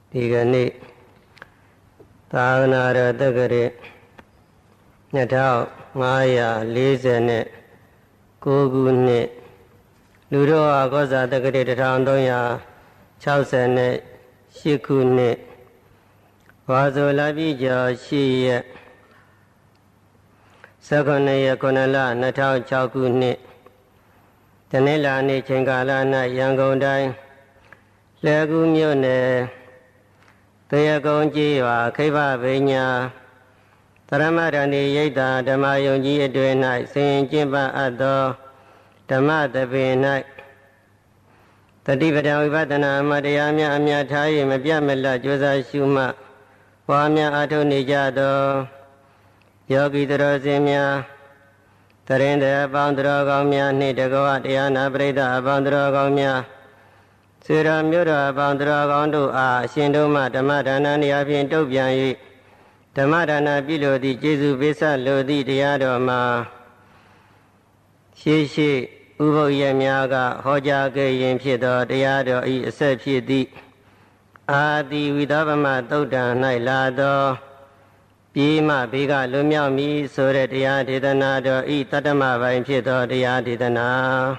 ဒီကနေ့သာသနာတော်တက္ကရာ2549ခုနှစ်လူတော်ဟာကောဇာတက္ကရာ1368ခုနှစ်ဝါဆိုလပြည့်ကျော်8ရက်19ရက်9လ2006ခုနှစ်တနင်္လာနေ့ချိန်ကာလ၌ရန်ကုန်တိုင်းလှည်းကူးမြို့နယ်တရကုန်းကြီးရွာခိဗ္ဗဗိညာသရမရဏီရိပ်သာဓမ္မယုံကြီးအတွင်၌ဆင်ကျင့်ပအပ်သောဓမ္မသဘင်၌တတိပဒံဝိပဿနာအမှတ်တရားများအမြတ်ထား၍မပြတ်မလတ်ကြိုးစားရှုမှတ်ပွားများအားထုတ်နေကြသောယောဂီတော်စင်များတရင်တဲ့အပေါင်းတော်ကောင်းများနှင့်တကွတရားနာပရိသတ်အပေါင်းတော်ကောင်းများစေရမြို့တော်အပေါင်းတော်ကောင်းတို့အားအရှင်တို့မှဓမ္မဒါနနေရာဖြင့်တုတ်ပြန်၍ဓမ္မဒါနပြုလိုသည့်ကျေးဇူးပေးဆက်လိုသည့်တရားတော်မှာရှေးဥပုပ်ရများကဟောကြားခဲ့ရင်ဖြစ်သောတရားတော်ဤအဆက်ဖြစ်သည့်အာတိဝိသဗမသုတ်တံ၌လာသောပြေးမှဘေးကလွမြောက်မည်ဆိုတဲ့တရားဒေသနာတော်ဤတတ္တမပိုင်းဖြစ်သောတရားဒေသနာ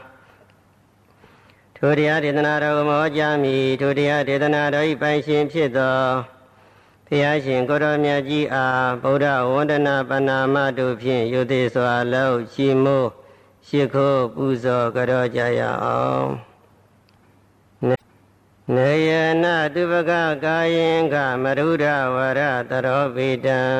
ထိုတရားဒေသနာတော်ကိုဟောကြားမည်ထိုတရားဒေသနာတော်ဤပိုင်ရှင်ဖြစ်သောဘုရားရှင်ကိုရောမြတ်ကြီးအားဗုဒ္ဓဝန္ဒနာပဏာမတို့ဖြင့်ယုသေးစွာလောက်ရှိမိုးရှိခိုးပူဇော်ကြောကြရအောင်နေယနာတုပကကာယင်္ဂမရုဒဝရတရောပိတံ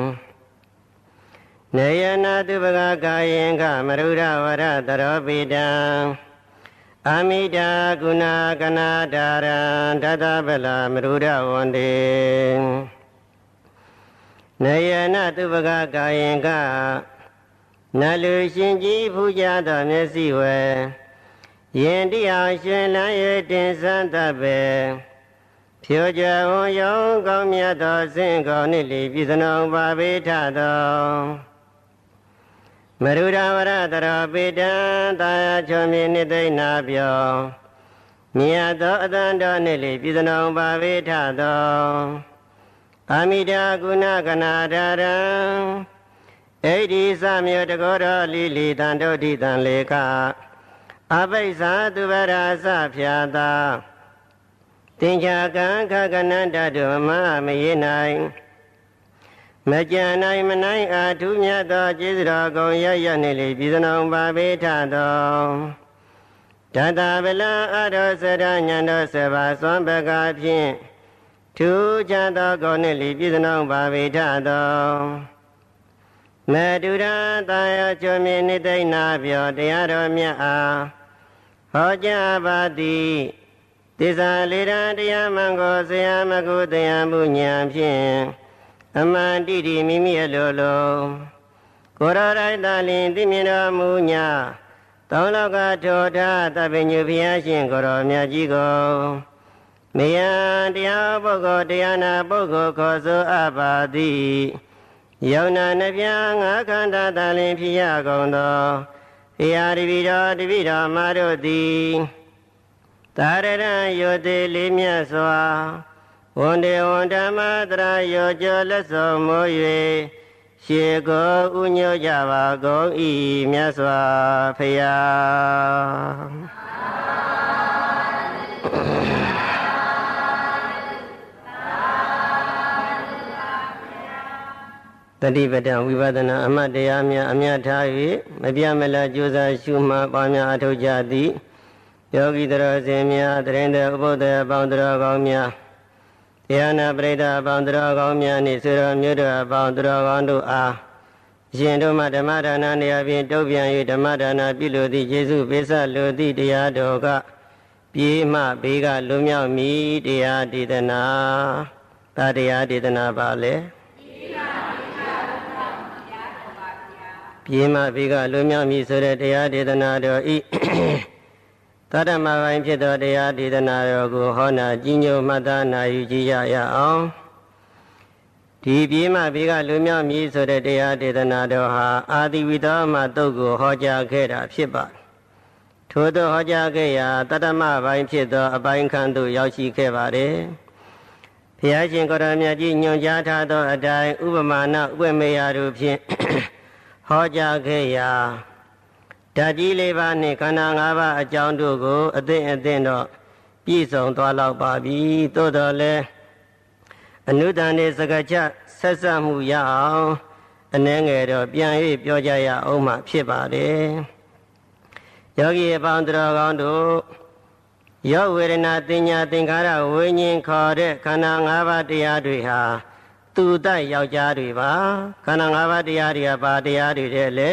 နေယနာတုပကကာယင်္ဂမရုဒဝရတရောပိတံအမိတာကုဏကနာဒါရံတတဗလမရုဒဝန္တေနေယနာတုပကကာယင်္ဂနလူရှင်ကြီးဖူးကြသောမျက်စိဝဲယင်တရားရှင်လန်း၍တင်ဆန်းတတ်ပဲဖြိုကြဝံယုံကောင်းမြတ်သောစင်ကောင်းနှင့်လီပြည်စနုံပါပေထသောမရုဒဝရတရောပိတံတာယာချွန်မြေနိသိဏပြောမြတ်သောအတန်တော်နှင့်လီပြည်စနုံပါပေထသောအမိတာကုဏကနာဒါရံဣတိသမြို့တကောတော်လီလီတန်တုဋ္ဌိတံလေကအဘိဇာသူဗရာစဖြာတာတင်ချာကံခကနန္တတုမမယေနိုင်မကြံနိုင်မနိုင်အာထုမြတ်သောကျေးဇူးတော်ကုံရရနှင့်လေပြည်စနုံပါပေထသောတတဗလအရောစရညံတော်ဆေဘာသွန်ဘကဖြင့်ထူးခြားသောကုံနှင့်လေပြည်စနုံပါပေထသောမေတုရတာယောချွန်မြေနိသိဏပြောတရားတော်မြတ်အားဟောကြားပါသည်သစ္စာလေးရန်တရားမှန်ကိုဆရာမကုတရားမှုဉာဏ်ဖြင့်အမှန်တိတိမိမိအလိုလိုကိုယ်တော်တိုင်းသာလျှင်သိမြင်တော်မူညာတောင်းလောကထောထားသဗ္ဗညုဘုရားရှင်ကိုယ်တော်မြတ်ကြီးကိုမယံတရားပုဂ္ဂိုလ်တရားနာပုဂ္ဂိုလ်ခေါ်ဆိုအပ်ပါသည်ယောနာနှပြငါးခန္ဓာသာလျှင်ဖြစ်ရကုန်သောဘုရားတပည့်တော်မာတို့သည်သာရဏယောတိလေးမြတ်စွာဝန္ဒေဝန္ဓမတရာယောကျော်လက်စုံမိုး၍ရှေကိုဥညွတ်ကြပါကုန်၏မြတ်စွာဘုရားတတိပဒံဝိပဿနာအမှတ်တရားများအမြတ်ထား၍မပြတ်မလတ်ကြိုးစားရှုမှတ်ပွားများအထောက်ကြသည်ယောဂီတော်စင်များတရင်တဲ့ဥပုဒ္ဒေအပေါင်းတော်ကောင်းများတရားနာပရိသတ်အပေါင်းတော်ကောင်းများနှင့်ဆွေတော်မျိုးတော်အပေါင်းတော်ကောင်းတို့အားအရှင်တို့မှဓမ္မဒါနနေရာဖြင့်တုတ်ပြန်၍ဓမ္မဒါနပြုလိုသည့်ယေရှုပေးဆက်လိုသည့်တရားတော်ကပြေးမှဘေးကလွမြောက်မည်တရားဒေသနာဒါတရားဒေသနာပါလေပြေးမှဘေးကလွမြောက်မည်ဆိုတဲ့တရားဒေသနာတော်ဤသတ္တမပိုင်းဖြစ်သောတရားဒေသနာတော်ကိုဟောနာကြီးညိုမှတ်သားနာယူကြရအောင်ဒီပြေးမှဘေးကလွမြောက်မည်ဆိုတဲ့တရားဒေသနာတော်ဟာအာတိဝိသောမတုတ်ကိုဟောကြားခဲ့တာဖြစ်ပါတယ်ထို့သောဟောကြားခဲ့ရာတတ္တမပိုင်းဖြစ်သောအပိုင်းခန်းသို့ရောက်ရှိခဲ့ပါတယ်ဘုရားရှင်ကိုရောမြတ်ကြီးညွှန်ကြားထားသောအတိုင်းဥပမာဏဥပမေယတို့ဖြင့်ဟောကြားခဲ့ရာဓာတ်ကြီးလေးပါးနှင့်ခန္ဓာ၅ပါးအကြောင်းတို့ကိုအသင့်တော့ပြည့်စုံသွားလောက်ပါပြီသို့တော်လည်းအနုတ္တန်နှင့်စကားချဆက်ဆက်မှုရအောင်အနည်းငယ်တော့ပြန်၍ပြောကြရအောင်မှဖြစ်ပါတယ်ယောဂီအပေါင်းတော်ကောင်းတို့ယောဝေဒနာတင်ညာသင်္ခါရဝိညာဉ်ခေါ်တဲ့ခန္ဓာ၅ပါးတရားတွေဟာသူတိုက်ယောက်ျားတွေပါခန္ဓာ၅ပါးတရားတွေကဘာတရားတွေတဲ့လဲ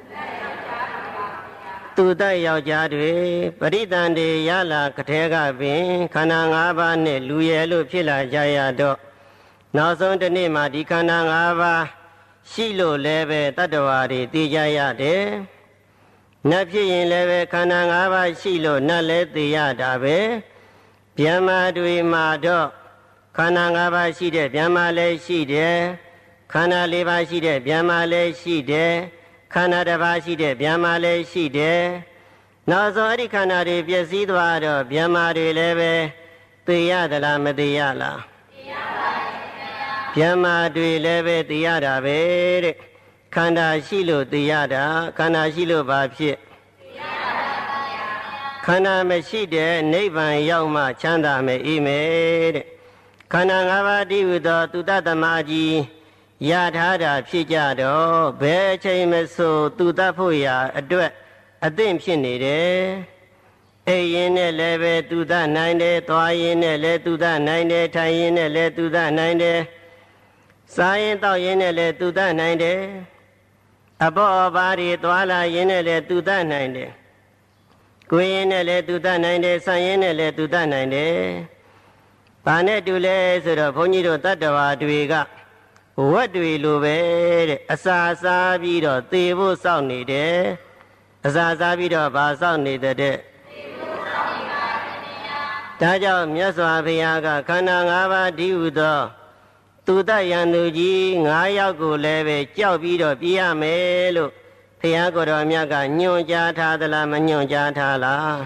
သူတိုက်ယောက်ျားတွေပရိသန္တေရလာကထဲကပင်ခန္ဓာ၅ပါးနဲ့လူရဲလို့ဖြစ်လာကြရတော့နောက်ဆုံးတစ်နေ့မှာဒီခန္ဓာ၅ပါးရှိလို့လည်းပဲတတ္တဝါတွေသိကြရတယ်နတ်ဖြစ်ရင်လည်းပဲခန္ဓာ၅ပါးရှိလို့နတ်လည်းသိရတာပဲဗျမ္မာတွေမှာတော့ခန္ဓာ၅ပါးရှိတဲ့ဗျမ္မာလည်းရှိတယ်ခန္ဓာ၄ပါးရှိတဲ့ဗျမ္မာလည်းရှိတယ်ခန္ဓာတစ်ပါးရှိတဲ့ဗျမ္မာလည်းရှိတယ်နောက်ဆုံးအဲ့ဒီခန္ဓာတွေပျက်စီးသွားတော့ဗျမ္မာတွေလည်းပဲသိရသလားမသိရလားသိရပါဘူးဗျမ္မာတွေလည်းပဲသိရတာပဲတဲ့ခန္ဓာရှိလို့သိရတာခန္ဓာရှိလို့ဘာဖြစ်သိရပါဘူးခန္ဓာမရှိတဲ့နိဗ္ဗာန်ရောက်မှချမ်းသာမယ်အေးမယ်တဲ့ခန္ဓာ၅ပါးတည်ဟူသောသူတ္တသမကြီးရထားတာဖြစ်ကြတော့ဘယ်အချိန်မဆိုသူတတ်ဖို့ရာအတွက်အသင့်ဖြစ်နေတယ်အိပ်ရင်နဲ့လည်းပဲသူတတ်နိုင်တယ်သွားရင်နဲ့လည်းသူတတ်နိုင်တယ်ထိုင်ရင်နဲ့လည်းသူတတ်နိုင်တယ်စားရင်တောက်ရင်နဲ့လည်းသူတတ်နိုင်တယ်အဘောအပါတွေသွားလာရင်နဲ့လည်းသူတတ်နိုင်တယ်ကိုယ်ရင်နဲ့လည်းသူတတ်နိုင်တယ်ဆံရင်နဲ့လည်းသူတတ်နိုင်တယ်ဘာနဲ့တူလဲဆိုတော့ဘုန်းကြီးတို့တတ္တဝါတွေကဝက်တွေလိုပဲတဲ့အစာစားပြီးတော့သေဖို့စောင့်နေတယ်အစာစားပြီးတော့ဘာစောင့်နေတဲ့သေဖို့စောင့်နေပါဗျာဒါကြောင့်မြတ်စွာဘုရားကခန္ဓာ၅ပါးတည်ဟူသောသူတယံသူကြီး9ယောက်ကိုလည်းပဲကြောက်ပြီးတော့ပြရမယ်လို့ဘုရားကိုယ်တော်မြတ်ကညွှန်ကြားထားသလားမညွှန်ကြားထားလား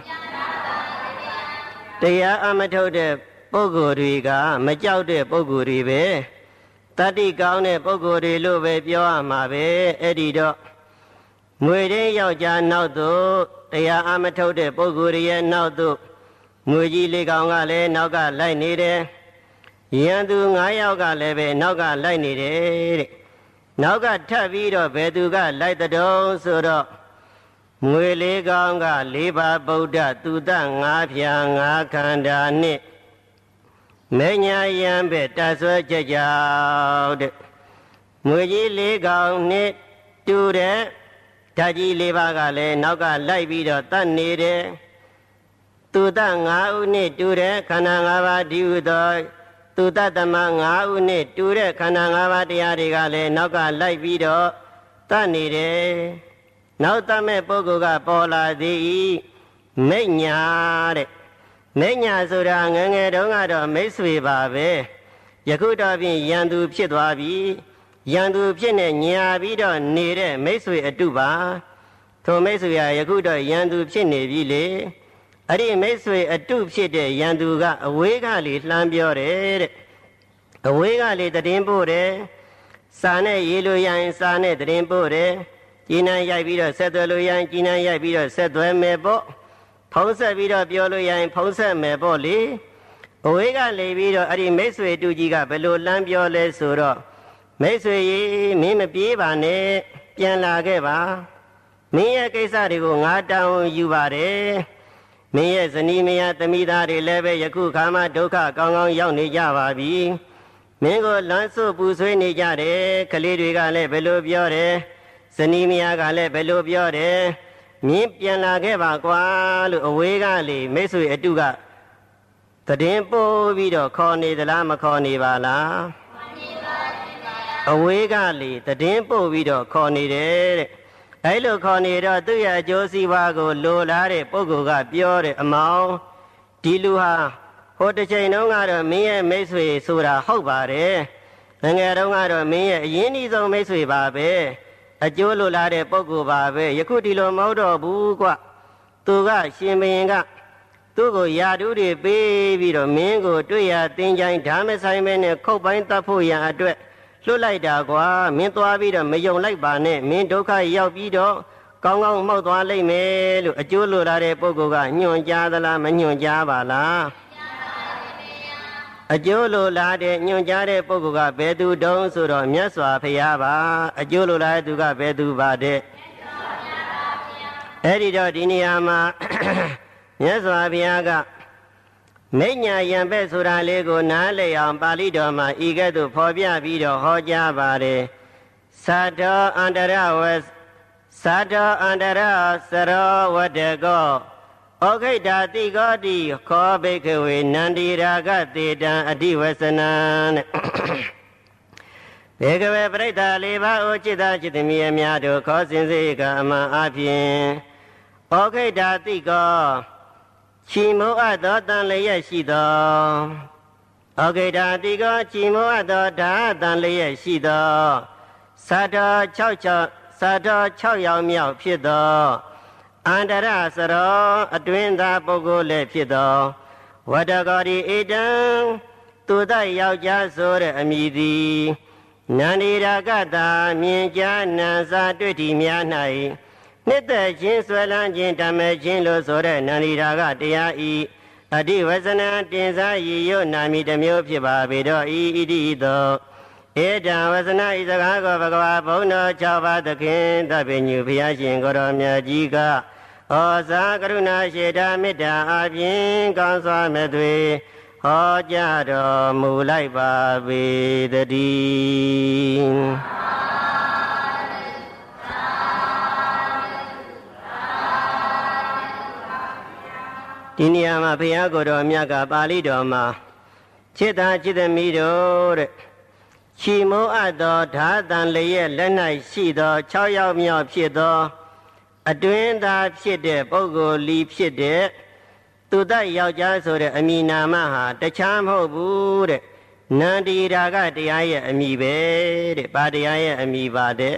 တရားအမထုတ်တဲ့ပုဂ္ဂိုလ်တွေကမကြောက်တဲ့ပုဂ္ဂိုလ်တွေပဲတတိကောင်းတဲ့ပုဂ္ဂိုလ်တွေလို့ပဲပြောရမှာပဲအဲ့ဒီတော့ငွေရင်းယောက်ျားနောက်သို့တရားအမထုတ်တဲ့ပုဂ္ဂိုလ်ရဲ့နောက်သို့ငွေကြီးလေးကောင်ကလည်းနောက်ကလိုက်နေတယ်ရန်သူ9ယောက်ကလည်းပဲနောက်ကလိုက်နေတယ်တဲ့နောက်ကထပ်ပြီးတော့ဘယ်သူကလိုက်တဲ့တုံးဆိုတော့ငွေလေးကောင်က4ပါးဗုဒ္ဓသူတ5ဖြာ5ခန္ဓာနှင့်မညာယံပဲတဆွဲကြကြောက်တဲ့ငွေကြီး၄ကောင်နဲ့တူတဲ့ဓာတ်ကြီး၄ပါးကလည်းနောက်ကလိုက်ပြီးတော့တတ်နေတယ်သူတ5ဦးနဲ့တူတဲ့ခန္ဓာ၅ပါးတည်ဟူသောသူတသမ5ဦးနဲ့တူတဲ့ခန္ဓာ၅ပါးတရားတွေကလည်းနောက်ကလိုက်ပြီးတော့တတ်နေတယ်နောက်တမဲ့ပုဂ္ဂိုလ်ကပေါ်လာသည်မိညာတဲ့မိညာဆိုတာငယ်ငယ်တုန်းကတော့မိတ်ဆွေပါပဲယခုတော့ဖြင့်ရန်သူဖြစ်သွားပြီရန်သူဖြစ်နေညာပြီးတော့နေတဲ့မိတ်ဆွေအတုပါထိုမိတ်ဆွေဟာယခုတော့ရန်သူဖြစ်နေပြီလေအဲ့ဒီမိတ်ဆွေအတုဖြစ်တဲ့ရန်သူကအဝေးကလေလှမ်းပြောတယ်တဲ့အဝေးကလေတည်ပို့တယ်စာနဲ့ရေးလို့ရရင်စာနဲ့တည်ပို့တယ်ကျင်းနှံရိုက်ပြီးတော့ဆက်သွယ်လို့ရရင်ကျင်းနှံရိုက်ပြီးတော့ဆက်သွယ်မယ်ပေါ့ဖုံးဆက်ပြီးတော့ပြောလို့ရရင်ဖုံးဆက်မယ်ပေါ့လေအဝေးကလေပြီးတော့အဲ့ဒီမိတ်ဆွေတူကြီးကဘယ်လိုလမ်းပြောလဲဆိုတော့မိတ်ဆွေကြီးမင်းမပြေးပါနဲ့ပြန်လာခဲ့ပါမင်းရဲ့ကိစ္စတွေကိုငါတောင်းယူပါတယ်မင်းရဲ့ဇနီးမယားသမီးသားတွေလည်းပဲယခုခါမှဒုက္ခကောင်းကောင်းရောက်နေကြပါပြီမင်းကိုလမ်းစွပူဆွေးနေကြတယ်ကလေးတွေကလည်းဘယ်လိုပြောတယ်ဇနီးမယားကလည်းဘယ်လိုပြောတယ်မင်းပြန်လာခဲ့ပါကွာလို့အဝေးကလေမိတ်ဆွေအတုကတည်ပို့ပြီးတော့ခေါ်နေသလားမခေါ်နေပါလားအဝေးကလေတည်ပို့ပြီးတော့ခေါ်နေတယ်တဲ့အဲလိုခေါ်နေတော့သူ့ရဲ့အကျိုးစီးပွားကိုလိုလားတဲ့ပုဂ္ဂိုလ်ကပြောတယ်အမောင်ဒီလူဟာဟိုတစ်ချိန်တုန်းကတော့မင်းရဲ့မိတ်ဆွေဆိုတာဟုတ်ပါတယ်ငယ်တုန်းကတော့မင်းရဲ့အရင်းနှီးဆုံးမိတ်ဆွေပါပဲအကျိုးလိုလားတဲ့ပုဂ္ဂိုလ်ပါပဲယခုဒီလိုမဟုတ်တော့ဘူးကွသူကရှင်ဘုရင်ကသူ့ကိုယာတုတွေပေးပြီးတော့မင်းကိုတွေ့ရတင်ကြိုင်ဓာမဆိုင်မဲနဲ့ခုတ်ပိုင်းတတ်ဖို့ရန်အတွက်လွတ်လိုက်တာကွာမင်းသွားပြီးတော့မယုံလိုက်ပါနဲ့မင်းဒုက္ခရောက်ပြီးတော့ကောင်းကောင်းမှောက်သွားလိမ့်မယ်လို့အကျိုးလိုလာတဲ့ပုဂ္ဂိုလ်ကညွှန်ကြားသလားမညွှန်ကြားပါလားအကျိုးလိုလာတဲ့ညွှန်ကြားတဲ့ပုဂ္ဂိုလ်ကဘယ်သူတုံးဆိုတော့မြတ်စွာဘုရားပါအကျိုးလိုလာတဲ့သူကဘယ်သူပါတဲ့အဲ့ဒီတော့ဒီနေရာမှာမြတ်စွာဘုရားကမိညာယံပဲ့ဆိုတာလေးကိုနားလည်အောင်ပါဠိတော်မှာဤကဲ့သို့ဖော်ပြပြီးတော့ဟောကြားပါတယ်သာတောအန္တရဝေသာတောအန္တရစရောဝတ္တကောဩခိတာတိကောတိခောဘိကဝေနန္ဒီရာဂတေတံအဓိဝဆနံတဲ့ဘေကဝေပရိသလေးပါးအိုจิตသာจิตသမီးအများတို့ခောစင်စေကအမှန်အပြင်ဩခိတာတိကောချီမိုးအပ်သောတန်လျက်ရှိသောဩခိတာတိကောချီမိုးအပ်သောဓာတန်လျက်ရှိသောသာတော်6ယောက်မြောက်ဖြစ်သောအန္တရစရောအတွင်းသားပုဂ္ဂိုလ်လည်းဖြစ်သောဝတ္တဂောတိဧတံသူတယောက်ျားဆိုတဲ့အမည်သည်နန္ဒီရာဂတာမြင်ကြားနံစာတွေ့ထီများ၌နှစ်သက်ခြင်းဆွဲလန်းခြင်းဓမ္မခြင်းလို့ဆိုတဲ့နန္ဒီရာဂတရားဤအဓိဝဇနံတင်စားရည်ရွနာမည်တစ်မျိုးဖြစ်ပါပေတော့ဤဣတိသောဧတံဝဇနဤစကားကိုဘဂဝါဘုန်းတော်6ပါးသခင်သဗ္ဗညုဘုရားရှင်ကိုရောမြတ်ကြီးကဩဇာကရုဏာရှိတာမေတ္တာအပြင်ကောင်းစွာမဲ့သွေဟောကြားတော်မူလိုက်ပါပေတည်းဒီနေရာမှာဘုရားကိုယ်တော်မြတ်ကပါဠိတော်မှာจิตသာจิตသမီးတို့တဲ့ချီမိုးအပ်သောဓာတန်လျက်လက်၌ရှိသော6ယောက်မြောက်ဖြစ်သောအတွင်းသားဖြစ်တဲ့ပုဂ္ဂိုလ်လီဖြစ်တဲ့သူတယောက်ျားဆိုတဲ့အမည်နာမဟာတခြားမဟုတ်ဘူးတဲ့နန္ဒီရာဂတရားရဲ့အမည်ပဲတဲ့ဘာတရားရဲ့အမည်ပါတဲ့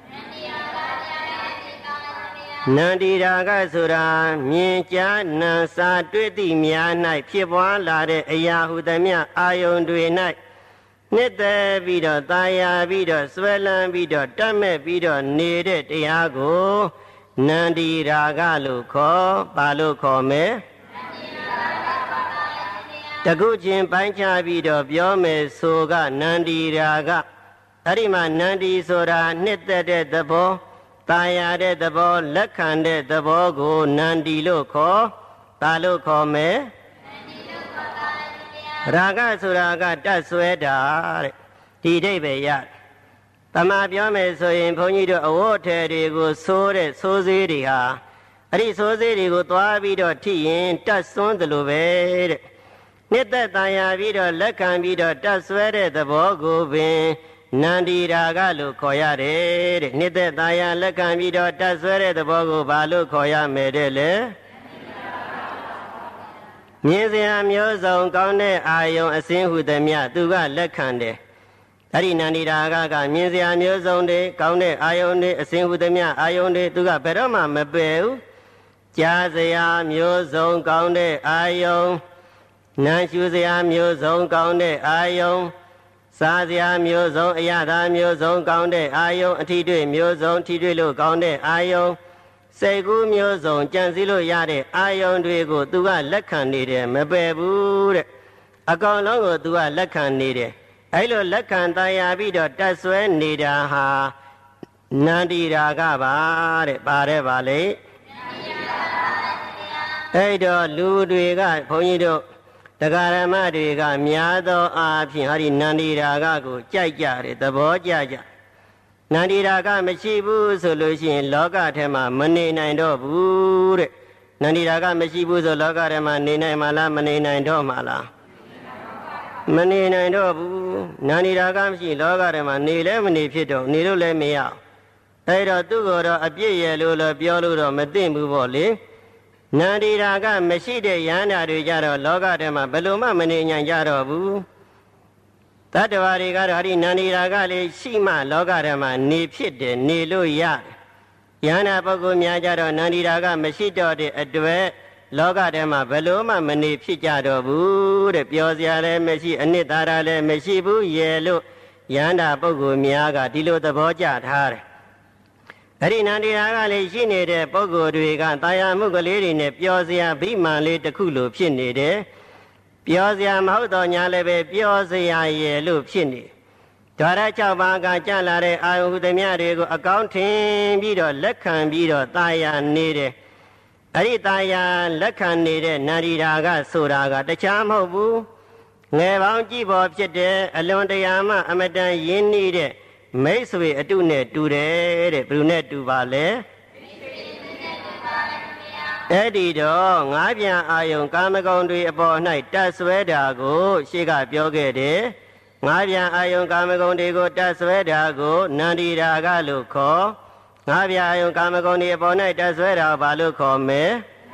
နန္ဒီရာဂဆိုတာမြင်ကြားနံစာတွေ့သည့်များ၌ဖြစ်ပွားလာတဲ့အရာဟုသမျှအာယုန်တွေ၌နှစ်သက်ပြီးတော့ตายာပြီးတော့ဆွဲလန်းပြီးတော့တတ်မဲ့ပြီးတော့နေတဲ့တရားကိုနန္ဒီရာဂလို့ခေါ်ပါလို့ခေါ်မယ်တကုချင်းပိုင်းခြားပြီးတော့ပြောမယ်ဆိုကနန္ဒီရာဂအဲ့ဒီမှာနန္ဒီဆိုတာနှစ်သက်တဲ့သဘောตายာတဲ့သဘောလက်ခံတဲ့သဘောကိုနန္ဒီလို့ခေါ်ပါလို့ခေါ်မယ်ရာဂဆိုတာကတတ်ဆွဲတာတဲ့ဒီအိဗေရတမပြောမယ်ဆိုရင်ဘုန်းကြီးတို့အဝတ်ထည်တွေကိုဆိုးတဲ့ဆိုးစေးတွေဟာအဲ့ဒီဆိုးစေးတွေကိုသွားပြီးတော့ထိရင်တတ်စွန်းတယ်လို့ပဲတဲ့နှစ်သက်တန်ရာပြီးတော့လက်ခံပြီးတော့တတ်ဆွဲတဲ့သဘောကိုပင်နန္ဒီရာဂလို့ခေါ်ရတယ်တဲ့နှစ်သက်တန်ရာလက်ခံပြီးတော့တတ်ဆွဲတဲ့သဘောကိုဘာလို့ခေါ်ရမယ်တဲ့လဲမြင်စရာမျိုးစုံကောင်းတဲ့အာယုံအစင်းဟုသမျှသူကလက်ခံတယ်အဲ့ဒီနန္ဒီရာဂကမြင်စရာမျိုးစုံတွေကောင်းတဲ့အာယုံတွေအစင်းဟုသမျှအာယုံတွေသူကဘယ်တော့မှမပယ်ဘူးကြားစရာမျိုးစုံကောင်းတဲ့အာယုံနားရှုစရာမျိုးစုံကောင်းတဲ့အာယုံစားစရာမျိုးစုံအရသာမျိုးစုံကောင်းတဲ့အာယုံအထီးတွေ့မျိုးစုံထီးတွေ့လို့ကောင်းတဲ့အာယုံစိတ်ကူးမျိုးစုံကြံစည်လို့ရတဲ့အာယုံတွေကိုသူကလက်ခံနေတယ်မပယ်ဘူးတဲ့အကောင်လုံးကိုသူကလက်ခံနေတယ်အဲ့လိုလက်ခံတရားပြီးတော့တတ်ဆွဲနေတာဟာနန္ဒီရာဂပါတဲ့ပါတယ်ပါလေအဲ့တော့လူတွေကဘုန်းကြီးတို့တရားဓမ္မတွေကများသောအားဖြင့်ဟာဒီနန္ဒီရာဂကိုကြိုက်ကြတယ်သဘောကျကြနန္ဒီရာဂမရှိဘူးဆိုလို့ရှိရင်လောကထဲမှာမနေနိုင်တော့ဘူးတဲ့နန္ဒီရာဂမရှိဘူးဆိုလောကထဲမှာနေနိုင်မှာလားမနေနိုင်တော့မှာလားမနေနိုင်တော့ဘူးနန္ဒီရာဂမရှိလောကထဲမှာနေလဲမနေဖြစ်တော့နေလို့လည်းမရအဲ့တော့သူ့ကိုတော့အပြစ်ရဲ့လို့လည်းပြောလို့တော့မသိဘူးပေါ့လေနန္ဒီရာဂမရှိတဲ့ယန္တာတွေကြတော့လောကထဲမှာဘယ်လိုမှမနေနိုင်ကြတော့ဘူးတတ္တဝါတွေကတော့အဲ့ဒီနန္ဒီရာဂလေးရှိမှလောကထဲမှာနေဖြစ်တယ်နေလို့ရတယ်ယန္တာပုဂ္ဂိုလ်များကြတော့နန္ဒီရာဂမရှိတော့တဲ့အတွက်လောကထဲမှာဘယ်လိုမှမနေဖြစ်ကြတော့ဘူးတဲ့ပြောစရာလည်းမရှိအနှစ်သာရလည်းမရှိဘူးရဲ့လို့ယန္တာပုဂ္ဂိုလ်များကဒီလိုသဘောကျထားတယ်အဲ့ဒီနန္ဒီရာကလည်းရှိနေတဲ့ပုဂ္ဂိုလ်တွေကတာယာမှုကလေးတွေနဲ့ပြောစရာဗိမာန်လေးတစ်ခုလိုဖြစ်နေတယ်ပြောစရာမဟုတ်တော့ညာလည်းပဲပြောစရာရဲ့လို့ဖြစ်နေဓာရ6ပါးကကြလာတဲ့အာယုဟုသမျှတွေကိုအကောင်းထင်ပြီးတော့လက်ခံပြီးတော့တာယာနေတယ်အဲ့ဒီတာယာလက်ခံနေတဲ့နန္ဒီရာကဆိုတာကတခြားမဟုတ်ဘူးငယ်ပေါင်းကြည့်ပေါ်ဖြစ်တဲ့အလွန်တရာမှအမတန်ရင်းနှီးတဲ့မိတ်ဆွေအတုနဲ့တူတယ်တဲ့ဘယ်သူနဲ့တူပါလဲအဲ့ဒီတော့ငါးပြန်အာယုံကာမဂုဏ်တွေအပေါ်၌တက်ဆွဲတာကိုရှေ့ကပြောခဲ့တယ်ငါးပြန်အာယုံကာမဂုဏ်တွေကိုတက်ဆွဲတာကိုနန္ဒီရာကလို့ခေါ်ငါးပြန်အာယုံကာမဂုဏ်တွေအပေါ်၌တက်ဆွဲတာဘာလို့ခေါ်မဲ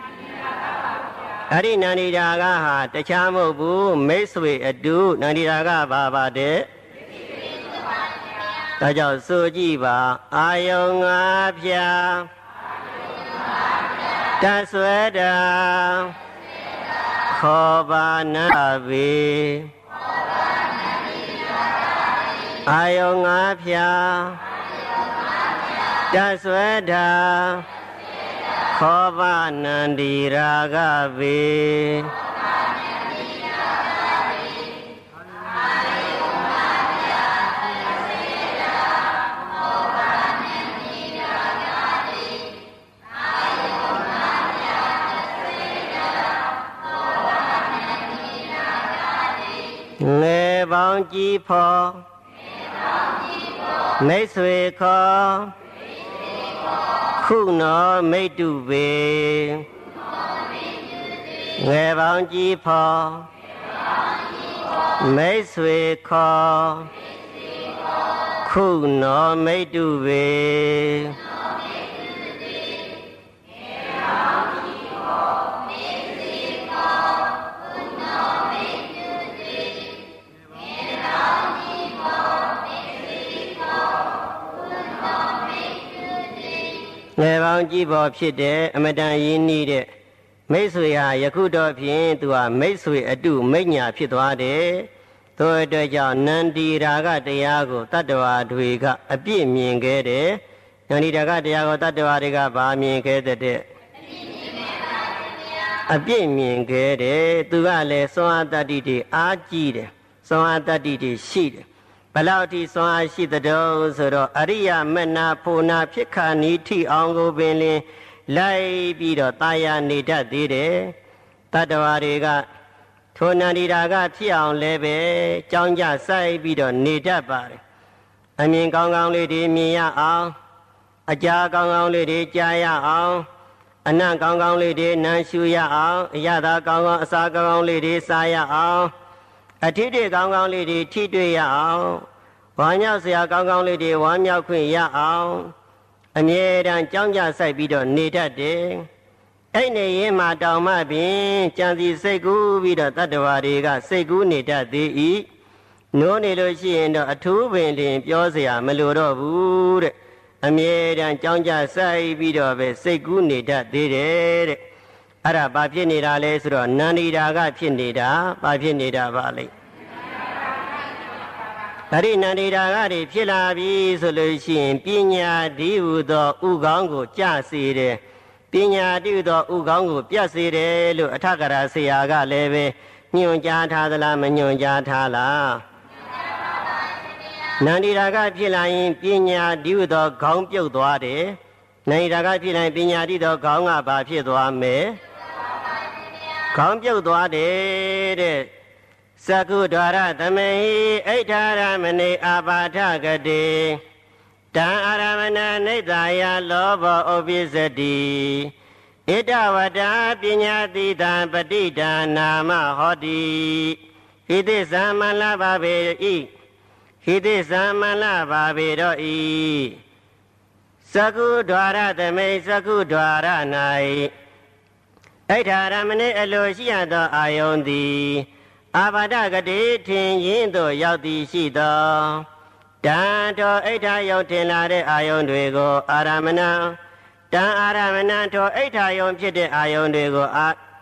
အဲ့ဒီနန္ဒီရာကဟာတခြားမဟုတ်ဘူးမိတ်ဆွေအတုနန္ဒီရာကဘာပါတဲ့ဒါကြောင့်ဆိုကြည့်ပါအာယုံငါးဖြာတဆွဲတာခေါ်ပါနာပေအာယုံငါးဖြာတဆွဲတာခေါ်ပါနန္ဒီရာဂပေငယ်ပေါင်းကြည်ဖော်မိတ်ဆွေခေါ်ခုနောမိတ္တုပေငယ်ပေါင်းကြည်ဖော်မိတ်ဆွေခေါ်ခုနောမိတ္တုပေငယ်ပေါင်းကြည်ပေါ်ဖြစ်တဲ့အမတန်ရင်းနှီးတဲ့မိတ်ဆွေဟာယခုတော့ဖြင့်သူဟာမိတ်ဆွေအတုမိညာဖြစ်သွားတယ်။ထို့အတွက်ကြောင့်နန္ဒီရာဂတရားကိုတတ္တဝါတွေကအပြည့်မြင်ခဲ့တယ်။နန္ဒီရာဂတရားကိုတတ္တဝါတွေကဗာမြင်ခဲ့တဲ့အပြည့်မြင်ခဲ့တယ်။သူကလည်းစွမ်းအားတတ္တိတွေအားကြီးတယ်။စွမ်းအားတတ္တိတွေရှိတယ်။ဘလောက်ထိစွမ်းအားရှိတဲ့တော့ဆိုတော့အရိယမနာဖို့နာဖြစ်ခါနီးထိအောင်ကိုပင်လင်လိုက်ပြီးတော့တာယာနေတတ်သေးတယ်တတ္တဝါတွေကထိုနန္ဒီရာကဖြစ်အောင်လည်းပဲကြောင်းကြဆိုင်ပြီးတော့နေတတ်ပါတယ်အမြင်ကောင်းကောင်းလေးတွေမြင်ရအောင်အကြားကောင်းကောင်းလေးတွေကြားရအောင်အနံ့ကောင်းကောင်းလေးတွေနမ်းရှူရအောင်အရသာကောင်းကောင်းအစာကောင်းကောင်းလေးတွေစားရအောင်အထီးတွေကောင်းကောင်းလေးတွေထိတွေ့ရအောင်ဝါမြောက်စရာကောင်းကောင်းလေးတွေဝါမြောက်ခွင့်ရအောင်အမြဲတမ်းကြောင်းကြဆိုင်ပြီးတော့နေတတ်တယ်အဲ့နေရင်မှတောင်မှပင်ကြံစီစိတ်ကူးပြီးတော့တတ္တဝါတွေကစိတ်ကူးနေတတ်သေး၏နိုးနေလို့ရှိရင်တော့အထူးပင်တင်ပြောเสียမလိုတော့ဘူးတဲ့အမြဲတမ်းကြောင်းကြဆိုင်ပြီးတော့ပဲစိတ်ကူးနေတတ်သေးတယ်တဲ့အဲ့ဒါဘာဖြစ်နေတာလဲဆိုတော့နန္ဒီရာကဖြစ်နေတာဘာဖြစ်နေတာပါလဲအဲ့ဒီနန္ဒီရာဂတွေဖြစ်လာပြီဆိုလို့ရှိရင်ပညာဒီဟုသောဥကောင်းကိုကြစေတယ်ပညာတိဟုသောဥကောင်းကိုပြတ်စေတယ်လို့အထကရာဆရာကလည်းပဲညွှန်ကြားထားသလားမညွှန်ကြားထားလားနန္ဒီရာဂဖြစ်လာရင်ပညာဒီဟုသောခေါင်းပြုတ်သွားတယ်နန္ဒီရာဂဖြစ်လာရင်ပညာတိသောခေါင်းကဘာဖြစ်သွားမလဲခေါင်းပြုတ်သွားတယ်တဲ့သကုဒ္ဒရသမေဟိဣဋ္ဌာရမဏိအာပါထကတိတံအာရမဏနိတ္တယလောဘောဥပိစ္ဆတိဣတဝတ္တပညာတိတံပဋိဌာနာမဟောတိဟိတိသမလဘာဘေဤဟိတိသမလဘာဘေရောဤသကုဒ္ဒရသမေသကုဒ္ဒရ၌ဣဋ္ဌာရမဏိအလိုရှိရသောအာယုန်သည်အာဘာဒဂတိထင်ရင်းသို့ရောက်သည်ရှိသောတံတော်ဣဋ္ဌာယုံထင်လာတဲ့အာယုန်တွေကိုအာရမဏတံအာရမဏထိုဣဋ္ဌာယုံဖြစ်တဲ့အာယုန်တွေကို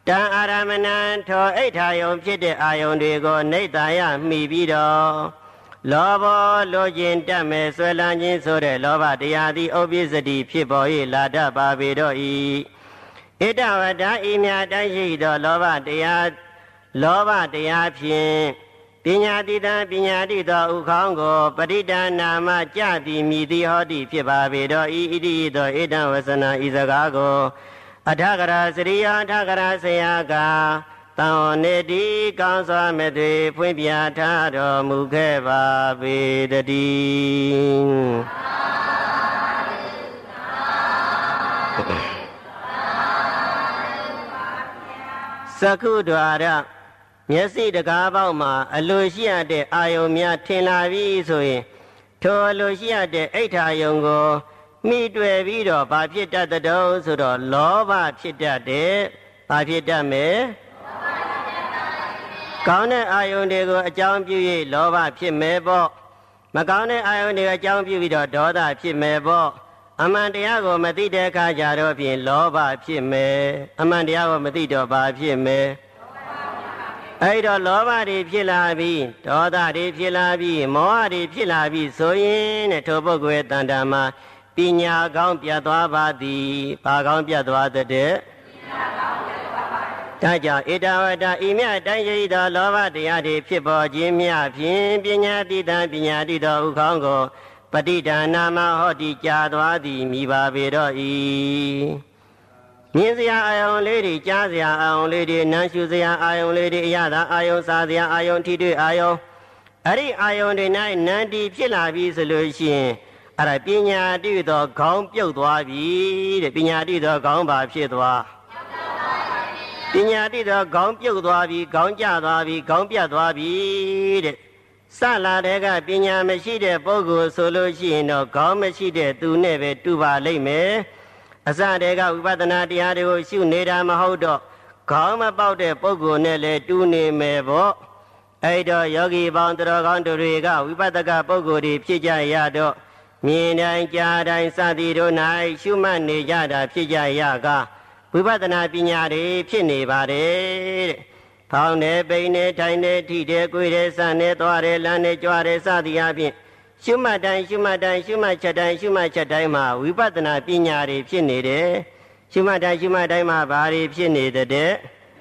တံအာရမဏံထောအိဋ္ဌာယုံဖြစ်တဲ့အာယုံတွေကိုနိဒာယမိပြီးတော့လောဘလိုခြင်းတတ်မဲ့ဆွဲလန်းခြင်းဆိုတဲ့လောဘတရားသည်ဥပ္ပစ္စတိဖြစ်ပေါ်၍လာတတ်ပါပေတော့၏ဣတဝတ္တဤမြတ်တိုင်းရှိသောလောဘတရားဖြင့်ပညာတိတံပညာတိသောဥခေါင်းကိုပရိဒါနာမကြသည်မြည်သည်ဟောတိဖြစ်ပါပေတော့ဤဣတိသောဣဒံဝဆနာဤစကားကိုအထကရာစရိယအထကရာဆရာကတံဝနေတိကောင်းစွာမဲ့တွေဖွင့်ပြထားတော်မူခဲ့ပါပေတည်းသကုဒ္ဒရာမျက်စိတကားပေါက်မှာအလိုရှိရတဲ့အာယုံများထင်လာပြီဆိုရင်ထိုအလိုရှိရတဲ့အိဋ္ဌာယုံကိုမိတွေ့ပြီးတော့ဘာဖြစ်တတ်တဲ့တုံးဆိုတော့လောဘဖြစ်တတ်တယ်ဘာဖြစ်တတ်မယ်ကောင်းတဲ့အာယုန်တွေကိုအကြောင်းပြု၍လောဘဖြစ်မယ်ပေါ့မကောင်းတဲ့အာယုန်တွေအကြောင်းပြုပြီးတော့ဒေါသဖြစ်မယ်ပေါ့အမှန်တရားကိုမသိတဲ့အခါကျတော့ဖြင့်လောဘဖြစ်မယ်အမှန်တရားကိုမသိတော့ဘာဖြစ်မယ်အဲ့တော့လောဘတွေဖြစ်လာပြီးဒေါသတွေဖြစ်လာပြီးမောဟတွေဖြစ်လာပြီးဆိုရင်တဲ့ထိုပုဂ္ဂိုလ်ရဲ့တဏ္ဍာမှာပညာကောင်းပြတ်သွားပါသည်ဘာကောင်းပြတ်သွားတဲ့ဒါကြောင့်ဣတဝတ္တဤမြတ်တိုင်းရှိသောလောဘတရားတွေဖြစ်ပေါ်ခြင်းမြဖြင့်ပညာတိတံပညာတိသောဥခေါင်းကိုပဋိဒါနာမဟောတိကြာသွားသည်မိပါပေတော့၏မြင်စရာအာယုံလေးတွေကြားစရာအာယုံလေးတွေနားရှုစရာအာယုံလေးတွေအရသာအာယုံစားစရာအာယုံထိတွေ့အာယုံအဲ့ဒီအာယုံတွေ၌နန္တီဖြစ်လာပြီဆိုလို့ရှိရင်အဲ့ဒါပညာတိသောခေါင်းပြုတ်သွားပြီတဲ့ပညာတိသောခေါင်းပါဖြစ်သွားပညာတိသောခေါင်းပြုတ်သွားပြီခေါင်းကျသွားပြီခေါင်းပြတ်သွားပြီတဲ့စလာတဲ့ကပညာမရှိတဲ့ပုဂ္ဂိုလ်ဆိုလို့ရှိရင်တော့ခေါင်းမရှိတဲ့သူနဲ့ပဲတူပါလိမ့်မယ်အစတည်းကဝိပဿနာတရားတွေကိုရှုနေတာမဟုတ်တော့ခေါင်းမပေါက်တဲ့ပုဂ္ဂိုလ်နဲ့လည်းတူနေမယ်ပေါ့အဲ့တော့ယောဂီပေါင်းတော်ကောင်းတို့တွေကဝိပဿနာပုဂ္ဂိုလ်တွေဖြစ်ကြရတော့မြင်တိုင်းကြားတိုင်းစသည်တို့၌ရှုမှတ်နေကြတာဖြစ်ကြရကဝိပဿနာပညာတွေဖြစ်နေပါတယ်တဲ့။ဖောင်းနေပိန်နေထိုင်နေထိတယ်ကိုယ်တယ်စနေသွားတယ်လမ်းနေကြွားတယ်စသည်အပြင်ရှုမှတ်တိုင်းရှုမှတ်တိုင်းရှုမှတ်ချက်တိုင်းရှုမှတ်ချက်တိုင်းမှာဝိပဿနာပညာတွေဖြစ်နေတယ်။ရှုမှတ်တိုင်းရှုမှတ်တိုင်းမှာဘာတွေဖြစ်နေတဲ့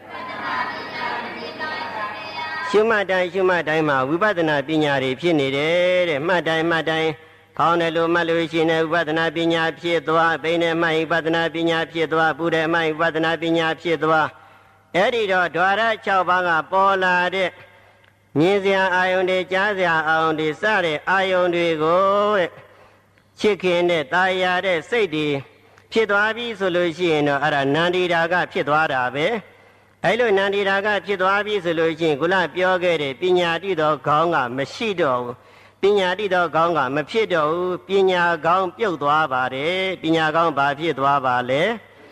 ရှုမှတ်တိုင်းရှုမှတ်တိုင်းမှာဝိပဿနာပညာတွေဖြစ်နေတယ်တဲ့မှတ်တိုင်းမှတ်တိုင်းဖောင်းတယ်လို့မှတ်လို့ရှိရင်ဝိပဿနာပညာဖြစ်သွားပိန်တယ်မှဝိပဿနာပညာဖြစ်သွားပူတယ်မှဝိပဿနာပညာဖြစ်သွားအဲ့ဒီတော့ဓဝရ6ပါးကပေါ်လာတဲ့မြင်စရာအာယုန်တွေကြားစရာအာယုန်တွေစတဲ့အာယုန်တွေကိုတဲ့ချစ်ခင်တဲ့တာယာတဲ့စိတ်တွေဖြစ်သွားပြီဆိုလို့ရှိရင်တော့အဲ့ဒါနန္ဒီတာကဖြစ်သွားတာပဲအဲ့လိုနန္ဒီတာကဖြစ်သွားပြီဆိုလို့ရှိရင်ခုနပြောခဲ့တဲ့ပညာတိသောခေါင်းကမရှိတော့ဘူးပညာတိသောခေါင်းကမဖြစ်တော့ဘူးပညာခေါင်းပြုတ်သွားပါတယ်ပညာခေါင်းဘာဖြစ်သွားပါလဲ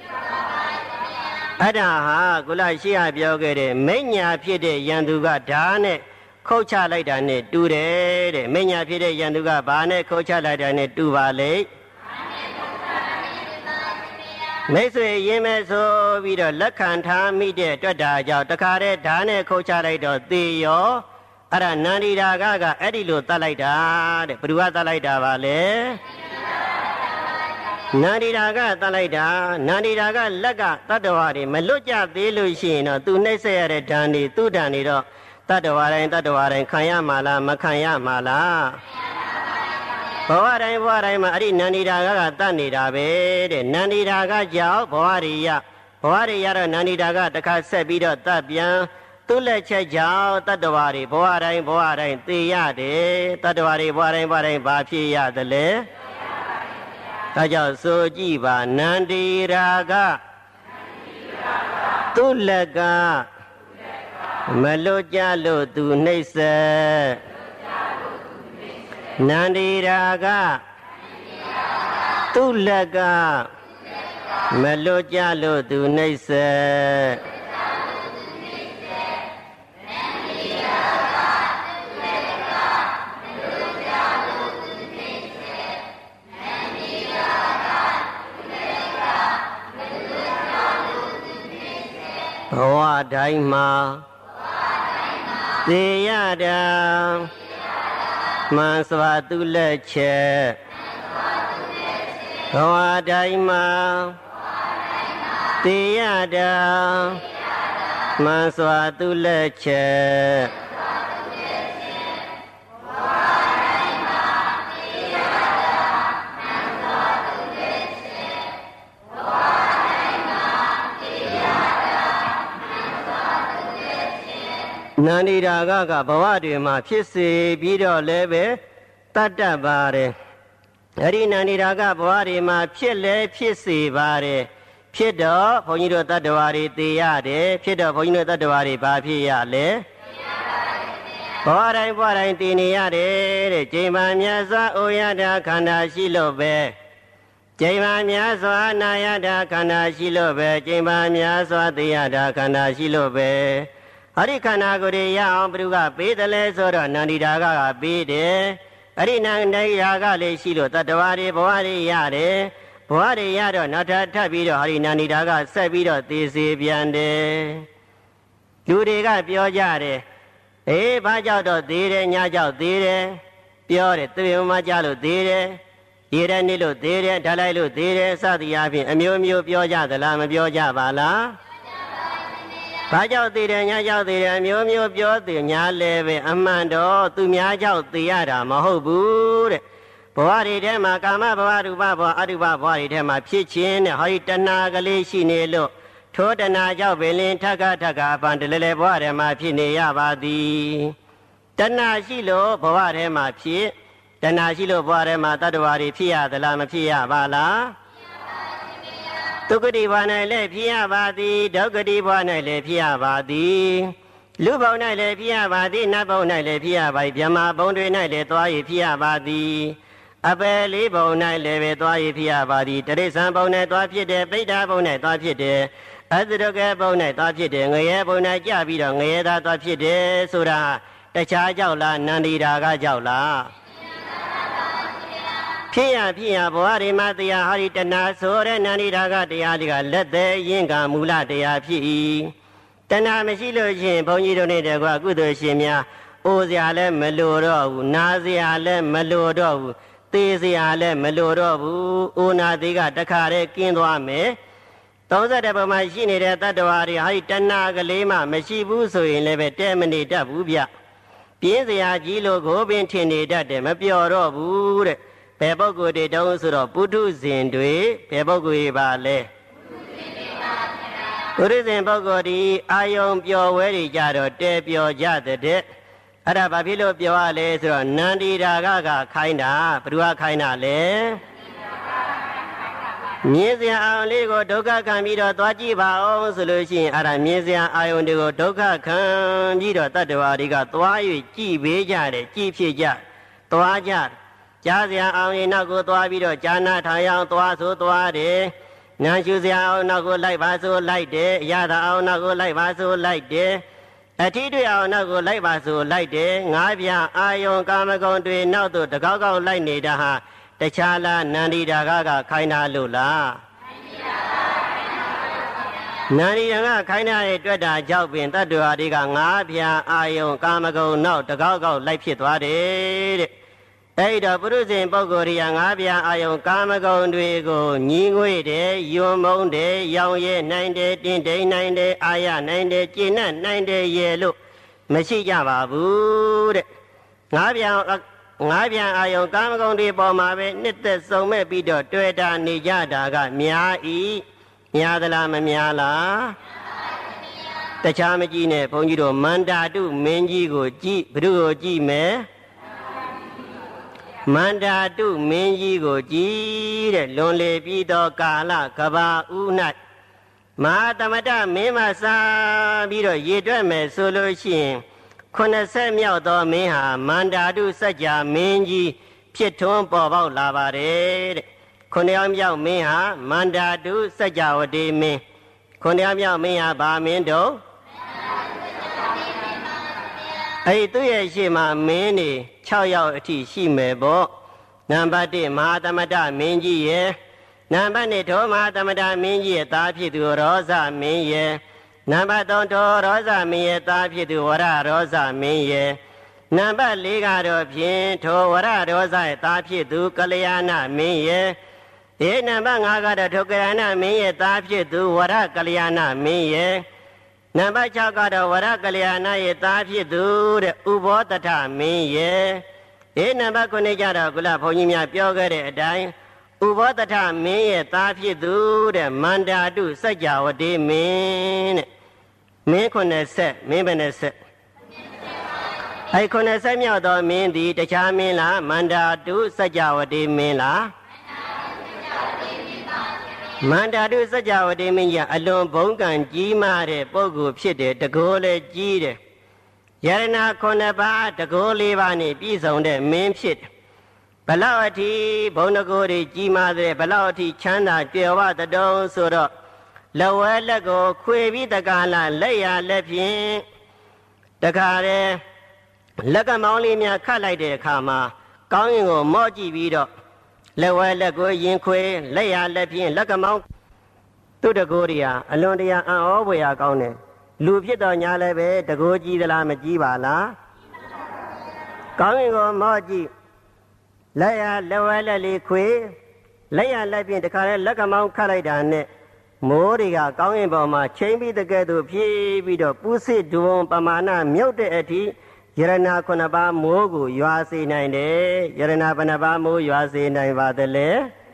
အဲ့ဒါဟာကုလရှိရပြောခဲ့တဲ့မိညာဖြစ်တဲ့ယန္တုကဓာနဲ့ခုတ်ချလိုက်တာနဲ့တူတယ်တဲ့မိညာဖြစ်တဲ့ယန္တုကဘာနဲ့ခုတ်ချလိုက်တာနဲ့တူပါလေမိတ်ဆွေရင်းမဲ့ဆိုပြီးတော့လက်ခံထားမိတဲ့အတွက်ဒါကြောင့်တခါတည်းဓာနဲ့ခုတ်ချလိုက်တော့သေရောအဲ့ဒါနန္ဒီတာကအဲ့ဒီလိုတတ်လိုက်တာတဲ့ဘယ်သူကတတ်လိုက်တာပါလဲနန္ဒီတာကတတ်လိုက်တာနန္ဒီတာကလက်ကတတ္တဝါတွေမလွတ်ကြသေးလို့ရှိရင်တော့သူနှိမ့်ဆက်ရတဲ့ဓာန်တွေသူ့ဓာန်တွေတော့တတ္တဝါတိုင်းခံရမှာလားမခံရမှာလားဘဝတိုင်းမှာအဲ့ဒီနန္ဒီတာကတတ်နေတာပဲတဲ့နန္ဒီတာကကြောင့်ဘဝရိယတော့နန္ဒီတာကတစ်ခါဆက်ပြီးတော့တတ်ပြန်သူ့လက်ချက်ကြောင့်တတ္တဝါတွေဘဝတိုင်းသိရတယ်တတ္တဝါတွေဘဝတိုင်းဘာဖြစ်ရသလဲဒါကြောင့်ဆိုကြည့်ပါနန္ဒီရာကသူ့လက်ကမလွတ်ကြလို့သူနှိမ့်ဆက်နန္ဒီရာကသူ့လက်ကမလွတ်ကြလို့သူနှိမ့်ဆက်ဩဝတိုင်းမှာသေရတာမှန်စွာသူလက်ချက်ဘဝတိုင်းမှာသေရတာမှန်စွာသူလက်ချက်နန္ဒီရာဂကဘဝတွေမှာဖြစ်စေပြီးတော့လည်းပဲတတ်တတ်ပါတယ်အဲ့ဒီနန္ဒီရာဂဘဝတွေမှာဖြစ်လဲဖြစ်စေပါတယ်ဖြစ်တော့ဘုန်းကြီးတို့တတ္တဝါတွေသိရတယ်ဖြစ်တော့ဘုန်းကြီးတို့တတ္တဝါတွေဘာဖြစ်ရလဲဘဝတိုင်းဘဝတိုင်းသိနေရတယ်တဲ့ကျိန်ပါမြတ်စွာအိုရတာခန္ဓာရှိလို့ပဲကျိန်ပါမြတ်စွာနာရတာခန္ဓာရှိလို့ပဲကျိန်ပါမြတ်စွာသိရတာခန္ဓာရှိလို့ပဲအဲ့ဒီခန္ဓာကိုယ်ရအောင်ဘုရားပေးတယ်လဲဆိုတော့နန္ဒီရာဂကပေးတယ်အဲ့ဒီနန္ဒီရာဂလေးရှိလို့တတ္တဝါတွေဘဝတွေရတယ်ဘဝတွေရတော့နောက်ထပ်ပြီးတော့ဟရိနန္ဒီရာဂဆက်ပြီးတော့သိစေပြန်တယ်လူတွေကပြောကြတယ်အေးဘာကြောင့်တော့သေးတယ်ညကြောင့်သေးတယ်ပြောတယ်သေမကြလို့သေးတယ်ရေတဲ့နေ့လို့သေးတယ်ဓာတ်လိုက်လို့သေးတယ်စသည်အားဖြင့်အမျိုးမျိုးပြောကြသလားမပြောကြပါလားဘာကြောင့်သေးတယ်ညကြောင့်သေးတယ်အမျိုးမျိုးပြောသေးညာလဲပဲအမှန်တော့သူများကြောင့်သေရတာမဟုတ်ဘူးတဲ့ဘဝတွေထဲမှာကာမဘဝရူပဘဝအရူပဘဝတွေထဲမှာဖြစ်ခြင်းနဲ့ဟောဒီတဏှာကလေးရှိနေလို့ထိုတဏှာကြောင့်ပင်လင်ထက်ကပန်တလဲလဲဘဝထဲမှာဖြစ်နေရပါသည်တဏှာရှိလို့ဘဝထဲမှာဖြစ်တဏှာရှိလို့ဘဝထဲမှာတတ္တဝါတွေဖြစ်ရသလားမဖြစ်ရပါလားဒုက္ခတိဘဝ၌လည်းဖြစ်ရပါသည်ဒုက္ခတိဘဝ၌လည်းဖြစ်ရပါသည်လူဘုံ၌လည်းဖြစ်ရပါသည်နတ်ဘုံ၌လည်းဖြစ်ရပါသည်ဗြဟ္မာဘုံတွေ၌လည်းသွားရဖြစ်ရပါသည်အပယ်လေးဘုံ၌လည်းပဲသွားရဖြစ်ရပါသည်တရိစ္ဆာန်ဘုံ၌သွားဖြစ်တယ်ပိဋ္ဌာဘုံ၌သွားဖြစ်တယ်အသရကဘုံ၌သွားဖြစ်တယ်ငရဲဘုံ၌ကြပြီးတော့ငရဲသားသွားဖြစ်တယ်ဆိုတာတခြားကြောက်လားနန္ဒီရာဂကြောက်လားဖြစ်ရဘဝရိမတရားဟာဒီတဏှာဆိုတဲ့နန္ဒီရာဂတရားတွေကလက်သေးရင်ကမူလတရားဖြစ်၏တဏှာမရှိလို့ရှင်ဘုန်းကြီးတို့နဲ့တကွာကုသိုလ်ရှင်များအိုစရာလည်းမလိုတော့ဘူးနာစရာလည်းမလိုတော့ဘူးသေစရာလည်းမလိုတော့ဘူးအိုနာသေးကတခါတည်းကင်းသွားမယ်31ဘုံမှာရှိနေတဲ့တတ္တဝါတွေဟာဒီတဏှာကလေးမှမရှိဘူးဆိုရင်လည်းပဲတဲမနေတတ်ဘူးဗျပြင်းစရာကြီးလို့ကိုပင်ထင်နေတတ်တယ်မပြောတော့ဘူးတဲ့ဘယ်ပုဂ္ဂိုလ်တွေတုံးဆိုတော့ပုထုဇဉ်တွေဘယ်ပုဂ္ဂိုလ်ပါလဲပုထုဇဉ်ပုဂ္ဂိုလ်ဒီအာယုံပျော်ဝဲတွေကြတော့တဲပျော်ကြတဲ့အဲ့ဒါဘာဖြစ်လို့ပြောရလဲဆိုတော့နန္ဒီရာဂကခိုင်းတာဘယ်သူကခိုင်းတာလဲမြင်စရာအာယုံလေးကိုဒုက္ခခံပြီးတော့သွားကြည့်ပါအောင်ဆိုလို့ရှိရင်အဲ့ဒါမြင်စရာအာယုံတွေကိုဒုက္ခခံပြီးတော့တတ္တဝါတွေကသွား၍ကြည့်ပေးကြတယ်ကြည့်ဖြစ်ကြသွားကြကြားစရာအောင်ရင်နောက်ကိုသွားပြီးတော့ဈာနာထာယအောင်သွားဆိုသွားတယ်နာရှုစရာအောင်နောက်ကိုလိုက်ပါဆိုလိုက်တယ်အရသာအောင်နောက်ကိုလိုက်ပါဆိုလိုက်တယ်အထီးတွေအောင်နောက်ကိုလိုက်ပါဆိုလိုက်တယ်ငါးပြအာယုံကာမဂုဏ်တွေနောက်သို့တကောက်ကောက်လိုက်နေတာဟာတခြားလားနန္ဒီရာဂကခိုင်းတာလို့လားနန္ဒီရာဂခိုင်းတာရဲ့တွေ့တာကြောင့်ပင်တတ္တဝါတွေကငါးပြအာယုံကာမဂုဏ်နောက်တကောက်ကောက်လိုက်ဖြစ်သွားတယ်တဲ့အဲ့တော့ပုရုဇဉ်ပုဂ္ဂိုလ်တွေကငါးပြအာယုံကာမဂုဏ်တွေကိုညီငွေတယ်ယွံမုံတယ်ရောင်ရဲနိုင်တယ်တင်းတိန်နိုင်တယ်အာရနိုင်တယ်ကျင့်နိုင်တယ်ရဲ့လို့မရှိကြပါဘူးတဲ့ငါးပြန်အာယုံကာမဂုဏ်တွေပေါ်မှာပဲနှစ်သက်ဆုံးမဲ့ပြီးတော့တွေ့တာနေကြတာကများ၏များသလားမများလားတခြားမကြည့်နဲ့ဘုန်းကြီးတို့မန္တာတုမင်းကြီးကိုကြည့်ဘုရုကိုကြည့်မယ်မန္တာတုမင်းကြီးကိုကြည်တဲ့လွန်လေပြီးသောကာလကဘာဥ၌မဟာသမတမင်းမစားပြီးတော့ရေတွက်မယ်ဆိုလို့ရှိရင်80မြောက်သောမင်းဟာမန္တာတုစัจ जा မင်းကြီးဖြစ်ထွန်းပေါ်ပေါက်လာပါတယ်တဲ့9ယောက်မြောက်မင်းဟာမန္တာတုစัจ जा ဝတိမင်း9ယောက်မြောက်မင်းဟာဗာမင်းတို့အဲ့သူ့ရဲ့ရှေ့မှာမင်းနေ6ယောက်အထိရှိမယ်ပေါ့နံပါတ်1မဟာသမတမင်းကြီးရဲ့နံပါတ်2ဒုမဟာသမတမင်းကြီးရဲ့သားဖြစ်သူရောဇမင်းရဲ့နံပါတ်3ထောရောဇမင်းရဲ့သားဖြစ်သူဝရရောဇမင်းရဲ့နံပါတ်4ကတော့ဖြင့်ထောဝရရောဇရဲ့သားဖြစ်သူကလျာဏမင်းရဲ့နံပါတ်5ကတော့ထောကလျာဏမင်းရဲ့သားဖြစ်သူဝရကလျာဏမင်းရဲ့နံပါတ်6ကတော့ဝရကလျာဏရဲ့သားဖြစ်သူတဲ့ဥဘောတထမင်းရဲ့နံပါတ်9ကျတော့ကုလဘုန်းကြီးများပြောခဲ့တဲ့အတိုင်းဥဘောတထမင်းရဲ့သားဖြစ်သူတဲ့မန္တာတုစัจ java ဝတိမင်းတဲ့မင်း90မင်းဘယ်နဲ့ဆက်90မြောက်သောမင်းသည်တခြားမင်းလားမန္တာတုစัจ java ဝတိမင်းလားမန္တာတုစัจ java ဝတိမင်းကြီးအလွန်ဘုံကံကြီးမားတဲ့ပုဂ္ဂိုလ်ဖြစ်တယ်တကောလည်းကြီးတယ်ယရဏ9ပါးတကော4ပါးနဲ့ပြည့်စုံတဲ့မင်းဖြစ်တယ်ဘလောက်အထိဘုံတကိုယ်တွေကြီးမားတဲ့ဘလောက်အထိချမ်းသာကြွယ်ဝတဲ့တုံးဆိုတော့လက်ဝဲလက်ကိုခွေပြီးတကားလာလက်ရလက်ဖြင့်တခါတည်းလက်ကမောင်းလေးများခတ်လိုက်တဲ့အခါမှာကောင်းရင်ကိုမော့ကြည့်ပြီးတော့လက်ဝဲလက်ကိုရင်ခွေလက်ရလက်ဖြင့်လက်ကမောင်းသူ့တကိုယ်တွေဟာအလွန်တရာအံ့ဩဖွယ်ရာကောင်းတယ်လူဖြစ်တော်ညာလည်းပဲတကိုယ်ကြီးသလားမကြီးပါလားကောင်းရင်ကိုမော့ကြည့်လက်ရလက်ဝဲလက်လေးခွေလက်ရလက်ဖြင့်တခါတည်းလက်ကမောင်းခတ်လိုက်တာနဲ့မိုးတွေကကောင်းရင်ပေါ်မှာချိန်ပြီးတကယ်သူဖြည့်ပြီးတော့ပူစစ်ဒုံပမာဏမြုပ်တဲ့အထိယရဏ9ပါးမိုးကိုရွာစေနိုင်တယ်ယရဏဘယ်နှပါးမိုးရွာစေနိုင်ပါသလဲ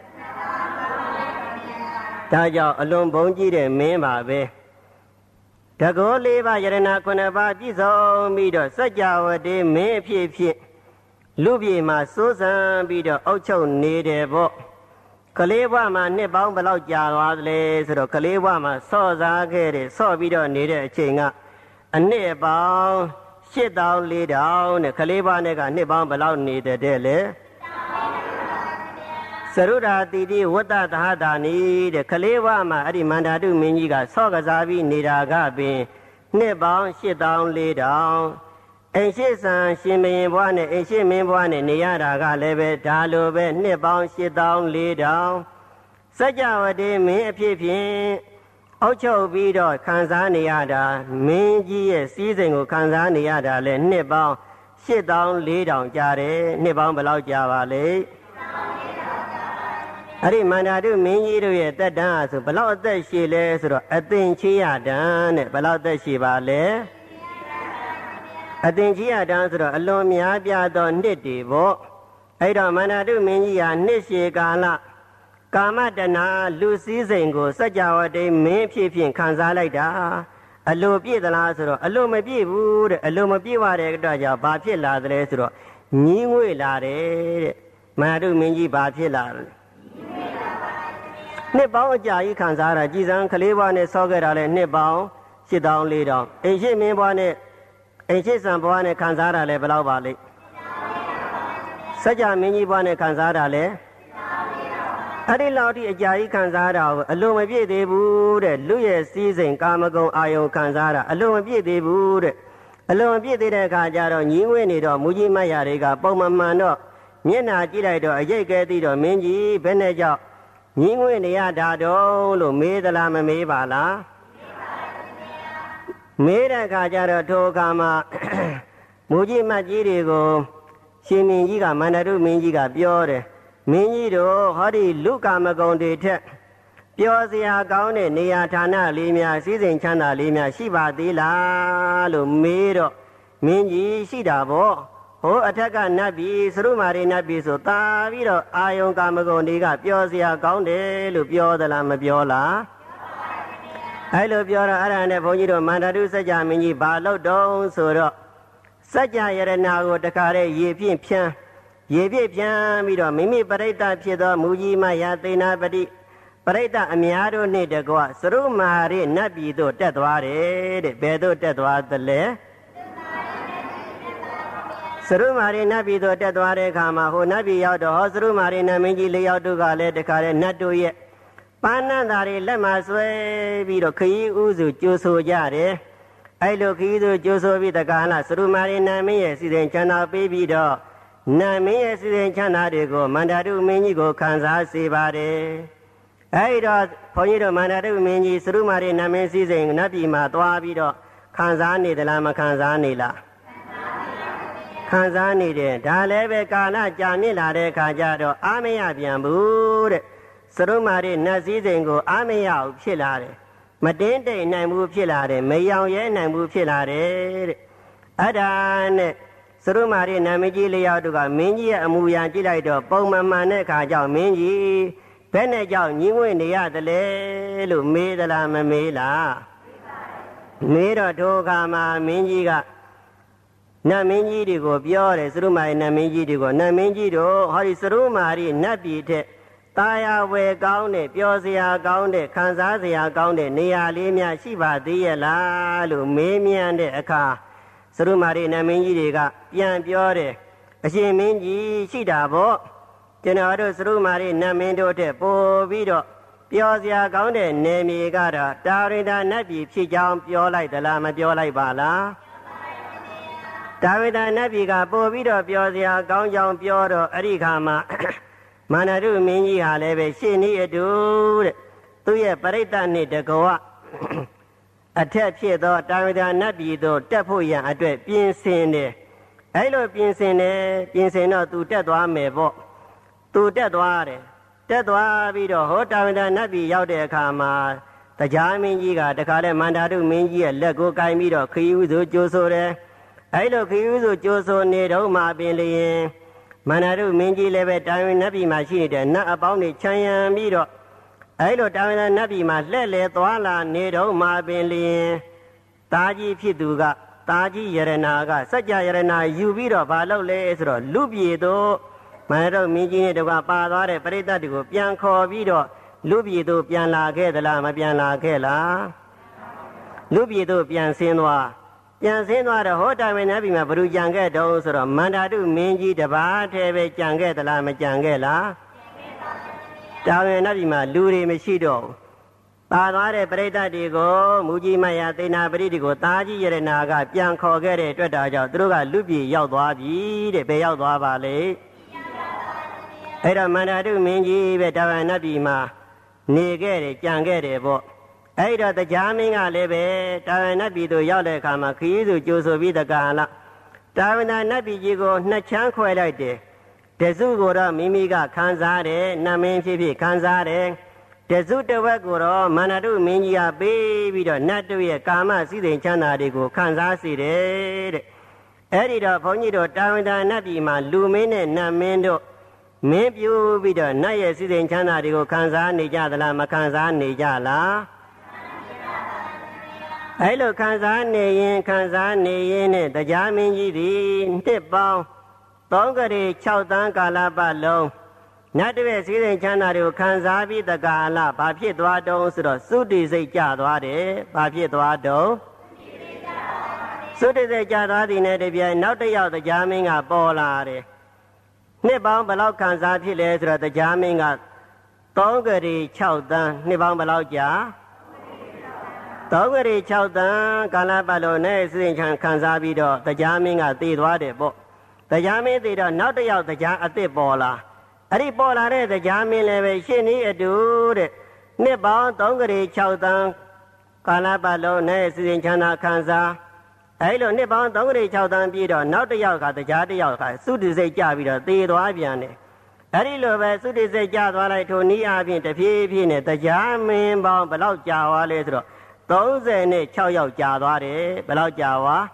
ဒါကြောင့်အလွန်ဘုံကြီးတဲ့မင်းပါပဲတကော4ပါးယရဏ9ပါးပြည့်စုံပြီးတော့စัจ java ဝတိမင်းအဖြစ်ဖြင့်လူပြေမှာစိုးစံပြီးတော့အုပ်ချုပ်နေတယ်ပေါ့ကလေးဘဝမှာနှစ်ပေါင်းဘယ်လောက်ကြာသွားသလဲဆိုတော့ကလေးဘဝမှာဆော့စားခဲ့တယ်ဆော့ပြီးတော့နေတဲ့အချိန်ကအနှစ်ပေါင်း8400နဲ့ကလေးဘဝနဲ့ကနှစ်ပေါင်းဘယ်လောက်နေတဲ့လဲသရုဒ္ဓတိတိဝတ္တသဟတာနိတဲ့ကလေးဘဝမှာအဲ့ဒီမန္တာတုမင်းကြီးကဆော့ကစားပြီးနေတာကပင်နှစ်ပေါင်း8400အိမ်ရှိဆံရှင်မင်းဘွားနဲ့အိမ်ရှိမင်းဘွားနဲ့နေရတာကလည်းပဲဒါလိုပဲနှစ်ပေါင်း8400စัจ java ဝတိမင်းအဖြစ်ဖြင့်အောက်ချုပ်ပြီးတော့ခံစားနေရတာမင်းကြီးရဲ့စည်းစိမ်ကိုခံစားနေရတာလဲနှစ်ပေါင်း8400ကြာတယ်နှစ်ပေါင်းဘယ်လောက်ကြာပါလဲအဲ့ဒီမန္တာတုမင်းကြီးတို့ရဲ့တက်တန်းဆိုဘယ်လောက်အသက်ရှည်လဲဆိုတော့အသင်ချေရတန်းတဲ့ဘယ်လောက်အသက်ရှည်ပါလဲအသင်ကြီးရတန်းဆိုတော့အလွန်များပြားသောနှစ်တွေပေါ့အဲ့တော့မန္တာတုမင်းကြီးဟာနှစ်ရှည်ကာလကာမတဏှာလူစည်းစိမ်ကိုစัจ java ဝတိမင်းဖြစ်ဖြင့်ခံစားလိုက်တာအလိုပြည့်သလားဆိုတော့အလိုမပြည့်ဘူးတဲ့အလိုမပြည့်ပါတဲ့အတွက်ကြောင့်ဘာဖြစ်လာသလဲဆိုတော့ညီးငွေ့လာတယ်တဲ့မန္တာတုမင်းကြီးဘာဖြစ်လာလဲနှစ်ပေါင်းအကြာကြီးခံစားတာကြည်စံကလေးဘွားနဲ့ဆော့ခဲ့တာလဲနှစ်ပေါင်း8400အိမ်ရှိမင်းဘွားနဲ့အိမ်ရှိဆံဘွားနဲ့ခံစားတာလဲဘယ်လောက်ပါလိမ့်စัจ java မင်းကြီးဘွားနဲ့ခံစားတာလဲအဲ့ဒီလောက်ထိအကြာကြီးခံစားတာကိုအလိုမပြည့်သေးဘူးတဲ့လူရဲ့စည်းစိမ်ကာမဂုဏ်အာယုံခံစားတာအလိုမပြည့်သေးဘူးတဲ့အလိုမပြည့်သေးတဲ့အခါကျတော့ညီးငွေ့နေတော့မူကြီးမတ်ရတွေကပုံမှန်တော့မျက်နှာကြည့်လိုက်တော့အရိပ်ကဲသိတော့မင်းကြီးဘယ်နဲ့ကြောင့်ညီးငွေ့နေရတာတော့လို့မေးသလားမမေးပါလားမေးတဲ့အခါကျတော့ထိုအခါမှာမူကြီးမတ်ကြီးတွေကိုရှင်မင်းကြီးကမန္တာတုမင်းကြီးကပြောတယ်မင်းကြီးတို့ဟောဒီလူကာမဂုဏ်တွေထက်ပျော်စရာကောင်းတဲ့နေရာဌာနလေးများစည်းစိမ်ချမ်းသာလေးများရှိပါသေးလားလို့မေးတော့မင်းကြီးရှိတာပေါ့ဟိုအထက်ကနတ်ပြည်သရုမာရိနတ်ပြည်ဆိုတာပြီးတော့အာယုံကာမဂုဏ်တွေကပျော်စရာကောင်းတယ်လို့ပြောသလားမပြောလားအဲ့လိုပြောတော့အဲ့ဒါနဲ့ဘုန်းကြီးတို့မန္တာတုစัจ java မင်းကြီးဘာလို့တုံးဆိုတော့စัจ java ယရဏကိုတခါတည်းရေဖြင့်ဖြန်းရေပြည့်ပြန်ပြီးတော့မိမိပရိတ္တဖြစ်သောမူကြီးမယာသေနာပတိပရိတ္တအများတို့နှင့်တကွသရုမာရိနတ်ပြည်သို့တက်သွားတယ်တဲ့ဘယ်သို့တက်သွားသလဲသရုမာရိနတ်ပြည်သို့တက်သွားတဲ့အခါမှာဟိုနတ်ပြည်ရောက်တော့ဟောသရုမာရိနတ်မင်းကြီး၄ယောက်တို့ကလည်းတခါတည်းနတ်တို့ရဲ့ပန်းနန္တာတွေလက်မှာဆွဲပြီးတော့ခရီးဥစုကြိုးဆိုကြတယ်အဲ့လိုခရီးဥစုကြိုးဆိုပြီးတခါလားသရုမာရိနတ်မင်းရဲ့စီစဉ်ချမ်းသာပေးပြီးတော့နတ်မင်းရဲ့စီစဉ်ချမ်းသာတွေကိုမန္တာတုမင်းကြီးကိုခံစားစေပါတယ်အဲ့တော့ဘုန်းကြီးတို့မန္တတုမင်းကြီးသရုမာရိနတ်မင်းစည်းစိမ်နတ်ပြည်မှာသွားပြီးတော့ခံစားနေသလားမခံစားနေလားခံစားနေတယ်ဒါလည်းပဲကာလကြာမြင့်လာတဲ့အခါကျတော့အာမရပြန်ဘူးတဲ့သရုမာရိနတ်စည်းစိမ်ကိုအာမရအောင်ဖြစ်လာတယ်မတင်းတိမ်နိုင်ဘူးဖြစ်လာတယ်မယောင်ရဲနိုင်ဘူးဖြစ်လာတယ်တဲ့အဲ့ဒါနဲ့သရုမာရိနတ်မင်းကြီးလျောက်တို့ကမင်းကြီးရဲ့အမူအရာကြည့်လိုက်တော့ပုံမှန်မှန်တဲ့အခါကျမင်းကြီးဘယ်နဲ့ကြောင့်ညီငွေနေရတယ်လဲလို့မေးသလားမမေးလားမေးတော့ထိုအခါမှာမင်းကြီးကနတ်မင်းကြီးတွေကိုပြောတယ်သရုမာရိနတ်မင်းကြီးတွေကိုနတ်မင်းကြီးတို့ဟောဒီသရုမာရိနတ်ပြည်ထက်တာယာဝယ်ကောင်းတဲ့ပျော်စရာကောင်းတဲ့ခံစားစရာကောင်းတဲ့နေရာလေးများရှိပါသေးရဲ့လားလို့မေးမြန်းတဲ့အခါသရုမာရိနတ်မင်းကြီးတွေကပြန်ပြောတယ်အရှင်မင်းကြီးရှိတာပေါ့ကျွန်တော်တို့သရုမာရိနတ်မင်းတို့တဲ့ပို့ပြီးတော့ပျော်စရာကောင်းတဲ့နေမြေကတော့တာရိတာနတ်ပြည်ဖြစ်ကြောင်းပြောလိုက်သလားမပြောလိုက်ပါလားတာရိတာနတ်ပြည်ကပို့ပြီးတော့ပျော်စရာကောင်းကြောင်းပြောတော့အဲ့ဒီခါမှာမန္တရုမင်းကြီးဟာလည်းပဲရှင်းဤအတူတဲ့သူရဲ့ပရိသတ်နဲ့တကောအထက်ဖြစ်သောတာရိတာနတ်ပြည်သို့တက်ဖို့ရန်အတွက်ပြင်ဆင်တယ်အဲ့လိုပြင်ဆင်တော့သူတက်သွားမယ်ပေါ့သူတက်သွားတယ်တက်သွားပြီးတော့ဟောတာရိတာနတ်ပြည်ရောက်တဲ့အခါမှာတရားမင်းကြီးကတခါလဲမန္တရုမင်းကြီးရဲ့လက်ကိုကိုင်ပြီးတော့ခရီးဥစုကြိုးဆိုတယ်အဲ့လိုခရီးဥစုကြိုးဆိုနေတော့မှပင်လျင်မန္တရုမင်းကြီးလည်းပဲတာဝန်နတ်ပြည်မှာရှိနေတဲ့နတ်အပေါင်းတွေခြံရံပြီးတော့အဲ့လိုတာဝန်နတ်ပြည်မှာလှည့်လည်သွားလာနေတော့မှပင်လျင်တာကြီးဖြစ်သူကတာကြီးယရနာကစัจ जा ယရနာယူပြီးတော့ဘာလုပ်လဲဆိုတော့လူပြည်တို့မန္တရုမင်းကြီးနဲ့တကွာပါသွားတဲ့ပရိသတ်တွေကိုပြန်ခေါ်ပြီးတော့လူပြည်တို့ပြန်လာခဲ့သလားမပြန်လာခဲ့လားလူပြည်တို့ပြန်ဆင်းသွားတော့ဟောတာဝန်နတ်ပြည်မှာဘယ်သူကြံခဲ့တုံးဆိုတော့မန္တတုမင်းကြီးတပါးတည်းပဲကြံခဲ့သလားမကြံခဲ့လားတာဝန်နတ်ပြည်မှာလူတွေမရှိတော့ဘူးပါသွားတဲ့ပရိသတ်တွေကိုမူကြီးမယသေနာပရိတွေကိုတာကြီးယရနာကပြန်ခေါ်ခဲ့တဲ့အတွက်ကြောင့်သူတို့ကလူပြည်ရောက်သွားပြီတဲ့ဘယ်ရောက်သွားပါလဲအဲ့တော့မန္တတုမင်းကြီးပဲတာဝန်နတ်ပြည်မှာနေခဲ့တယ်ကြံခဲ့တယ်ပေါ့အဲ့တော့တရားမင်းကလည်းပဲတာဝန်နတ်ပြည်သို့ရောက်တဲ့အခါမှာခရီးစုကြိုဆိုပြီးတက္ကဟလတာဝန်နတ်ပြည်ကြီးကိုနှစ်ချမ်းခွဲလိုက်တယ်တစုကိုတော့မိမိကခံစားတယ်နတ်မင်းဖြစ်ဖြစ်ခံစားတယ်တစုတစ်ဝက်ကိုတော့မန္တတုမင်းကြီးကပေးပြီးတော့နတ်တို့ရဲ့ကာမစည်းစိမ်ချမ်းသာတွေကိုခံစားစေတယ်တဲ့အဲ့ဒီတော့ဘုန်းကြီးတို့တာဝန်နတ်ပြည်မှာလူမင်းနဲ့နတ်မင်းတို့မင်းပြူပြီးတော့နတ်ရဲ့စည်းစိမ်ချမ်းသာတွေကိုခံစားနေကြသလားမခံစားနေကြလားအဲ့လိုခံစားနေရင်နဲ့တရားမင်းကြီးသည်နှစ်ပေါင်း3ကရေ6တန်းကာလပတ်လုံးနတ်တွေစည်းစိမ်ချမ်းသာတွေကိုခံစားပြီးတကာလဘာဖြစ်သွားတုံးဆိုတော့သုတိစိတ်ကြသွားတယ်ဘာဖြစ်သွားတုံးသုတိစိတ်ကြသွားသည်နဲ့တပြိုင်နောက်တစ်ယောက်တရားမင်းကပေါ်လာတယ်နှစ်ပေါင်းဘယ်လောက်ခံစားဖြစ်လဲဆိုတော့တရားမင်းက3ကရေ6တန်းနှစ်ပေါင်းဘယ်လောက်ကြာ3ကရေ6တန်းကာလပတ်လုံးနဲ့စည်းစိမ်ခံစားပြီးတော့တရားမင်းကတည်သွားတယ်ပေါ့တရားမင်းတည်တော့နောက်တစ်ယောက်တရားအသစ်ပေါ်လာအဲ့ဒီပေါ်လာတဲ့တရားမင်းလည်းပဲရှင်းဤအတူတဲ့နှစ်ပေါင်း3ကရေ6တန်းကာလပတ်လုံးနဲ့စည်းစိမ်ချမ်းသာခံစားအဲ့လိုနှစ်ပေါင်း3ကရေ6တန်းပြည့်တော့နောက်တစ်ယောက်ကတရားတစ်ယောက်ကသုတိစိတ်ကြပြီးတော့တည်သွားပြန်တယ်အဲ့ဒီလိုပဲသုတိစိတ်ကြသွားလိုက်ထိုနည်းအားဖြင့်တဖြည်းဖြည်းနဲ့တရားမင်းပေါင်းဘယ်လောက်ကြာသွားလဲဆိုတော့36ယောက်ကြာသွားတယ်ဘယ်လောက်ကြာသွား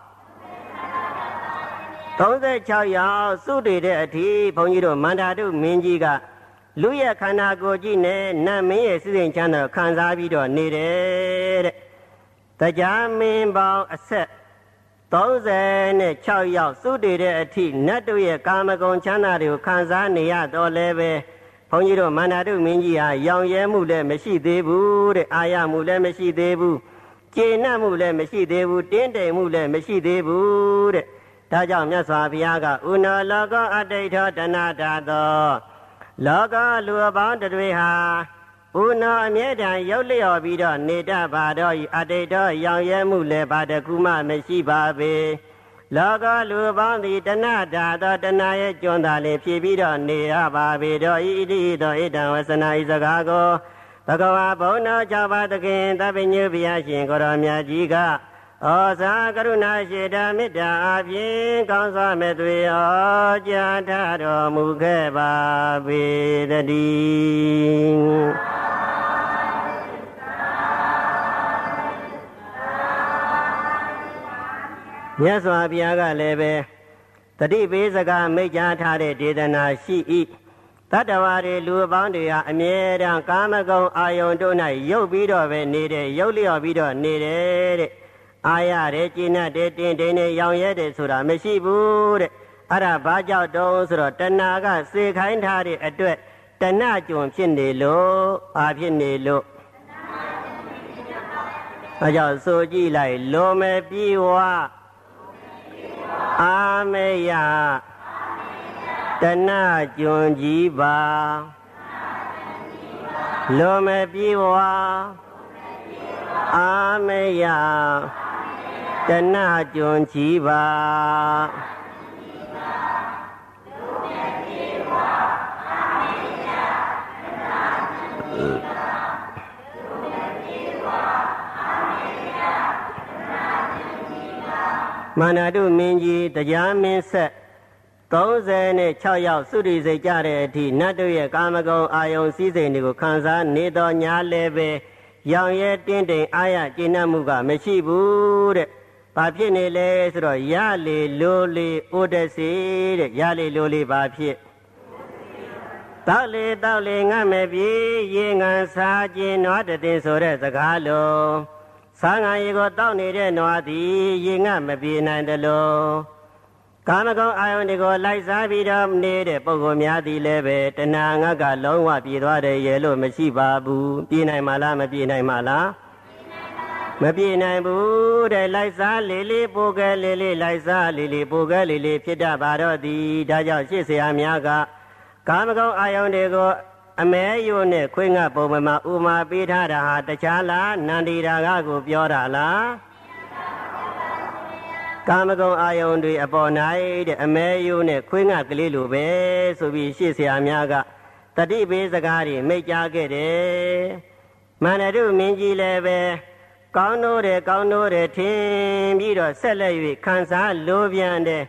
36ယောက်သုတေတဲ့အထိဘုန်းကြီးတို့မန္တာတုမင်းကြီးကလူရဲ့ခန္ဓာကိုယ်ကြီးနဲ့နတ်မင်းရဲ့စည်းစိမ်ချမ်းသာခံစားပြီးတော့နေတယ်တဲ့တရားမင်းပေါင်းအဆက်36ယောက်သုတေတဲ့အထိနတ်တို့ရဲ့ကာမဂုဏ်ချမ်းသာတွေကိုခံစားနေရတော့လည်းပဲဘုန်းကြီးတို့မန္တာတုမင်းကြီးဟာရောင်ရဲမှုလည်းမရှိသေးဘူးတဲ့အာရမှုလည်းမရှိသေးဘူးကျေနပ်မှုလည်းမရှိသေးဘူးတင်းတိမ်မှုလည်းမရှိသေးဘူးတဲ့ဒါကြောင့်မြတ်စွာဘုရားကဥနောလောကောအတိဋ္ဌောတဏ္ဍာသောလောကလူအပေါင်းတွေဟာဥနောအမြဲတမ်းရုပ်လျော်ပြီးတော့နေတတ်ပါတော့ဤအတိဋ္ဌောရောင်ရဲမှုလည်းဘာတကူမှမရှိပါပေလောကလူအပေါင်းသည်တဏ္ဍာသောတဏှာရဲ့ကျွန်းသာလေးဖြစ်ပြီးတော့နေရပါပေတော့ဤတိသောဣဒံဝဆနာဤစကားကိုသကဝါဘုံတော်၆ပါးသခင်သဗ္ဗညုဘုရားရှင်ကိုရောမြတ်ကြီးကဩဇာကရုဏာရှိတာမေတ္တာအပြင်ကောင်းစွာမဲ့သွေဩကြားထတော်မူခဲ့ပါပေတည်းမြတ်စွာဘုရားကလည်းပဲတတိပေးစကားမိတ်ကြားထားတဲ့ဒေသနာရှိ၏တတ္တဝါတွေလူအပေါင်းတွေဟာအမြဲတမ်းကာမဂုဏ်အာယုန်တို့၌ရုပ်ပြီးတော့ပဲနေတဲ့ရုပ်လျော့ပြီးတော့နေတယ်တဲ့အာရတဲ့ကျင့်တဲ့တင်းတင်းနဲ့ရောင်ရဲတယ်ဆိုတာမရှိဘူးတဲ့အဲ့ဒါဘာကြောင့်တုံးဆိုတော့တဏှာကစေခိုင်းထားတဲ့အတွက်တဏှကြုံဖြစ်နေလို့ဘာဖြစ်နေလို့အဲကြောင့်ဆိုကြည့်လိုက်လောမပြေဝအာမေယတဏှကျွံကြီးပါလောမပြေဝအာမေယတဏှကျွံကြီးပါမန္တတုမင်းကြီးတရားမင်းဆက်36ယောက်သုတိစိတ်ကြတဲ့အထိနတ်တို့ရဲ့ကာမဂုဏ်အာယုန်စည်းစိမ်တွေကိုခံစားနေတော်ညာလည်းပဲရောင်ရဲတင်းတိမ်အာရကျင့်မှုကမရှိဘူးတဲ့။ဘာဖြစ်နေလဲဆိုတော့ရလေလိုလေဩဒစီတဲ့ရလေလိုလေဘာဖြစ်တောက်လေငတ်မဲ့ပြေရေငန်စားခြင်းနွားတည်ဆိုတဲ့စကားလုံးစားငါရေကိုတောက်နေတဲ့နွားသည်ရေငတ်မပြေနိုင်တယ်လို့ကာမဂုဏ်အာယုန်တွေကိုလိုက်စားပြီးတော့နေတဲ့ပုဂ္ဂိုလ်များသည်လည်းပဲတဏှာငတ်ကလုံးဝပြေသွားတယ်ရဲ့လို့မရှိပါဘူးပြေနိုင်မှာလားမပြေနိုင်မှာလားမပြေနိုင်ဘူးတဲ့လိုက်စားလေးပိုကဲလေးလိုက်စားလေးပိုကဲလေးဖြစ်တတ်ပါတော့သည်ဒါကြောင့်ရှေ့ဆရာများကကာမဂုဏ်အာယုန်တွေကိုအမဲယုံနဲ့ခွေးငှပုံမှာဥမာပေးထားတာဟာတခြားလားနန္ဒီရာဂကိုပြောတာလားကာမဂုဏ်အာယုန်တွေအပေါ်၌တဲ့အမဲယုံနဲ့ခွေးငှကလေးလိုပဲဆိုပြီးရှေ့ဆရာများကတတိပေးစကားတွေမိတ်ကြားခဲ့တယ်မန္တတုမင်းကြီးလည်းပဲကောင်းနိုးတယ်ထင်ပြီးတော့ဆက်လက်၍ခံစားလိုပြန်တယ်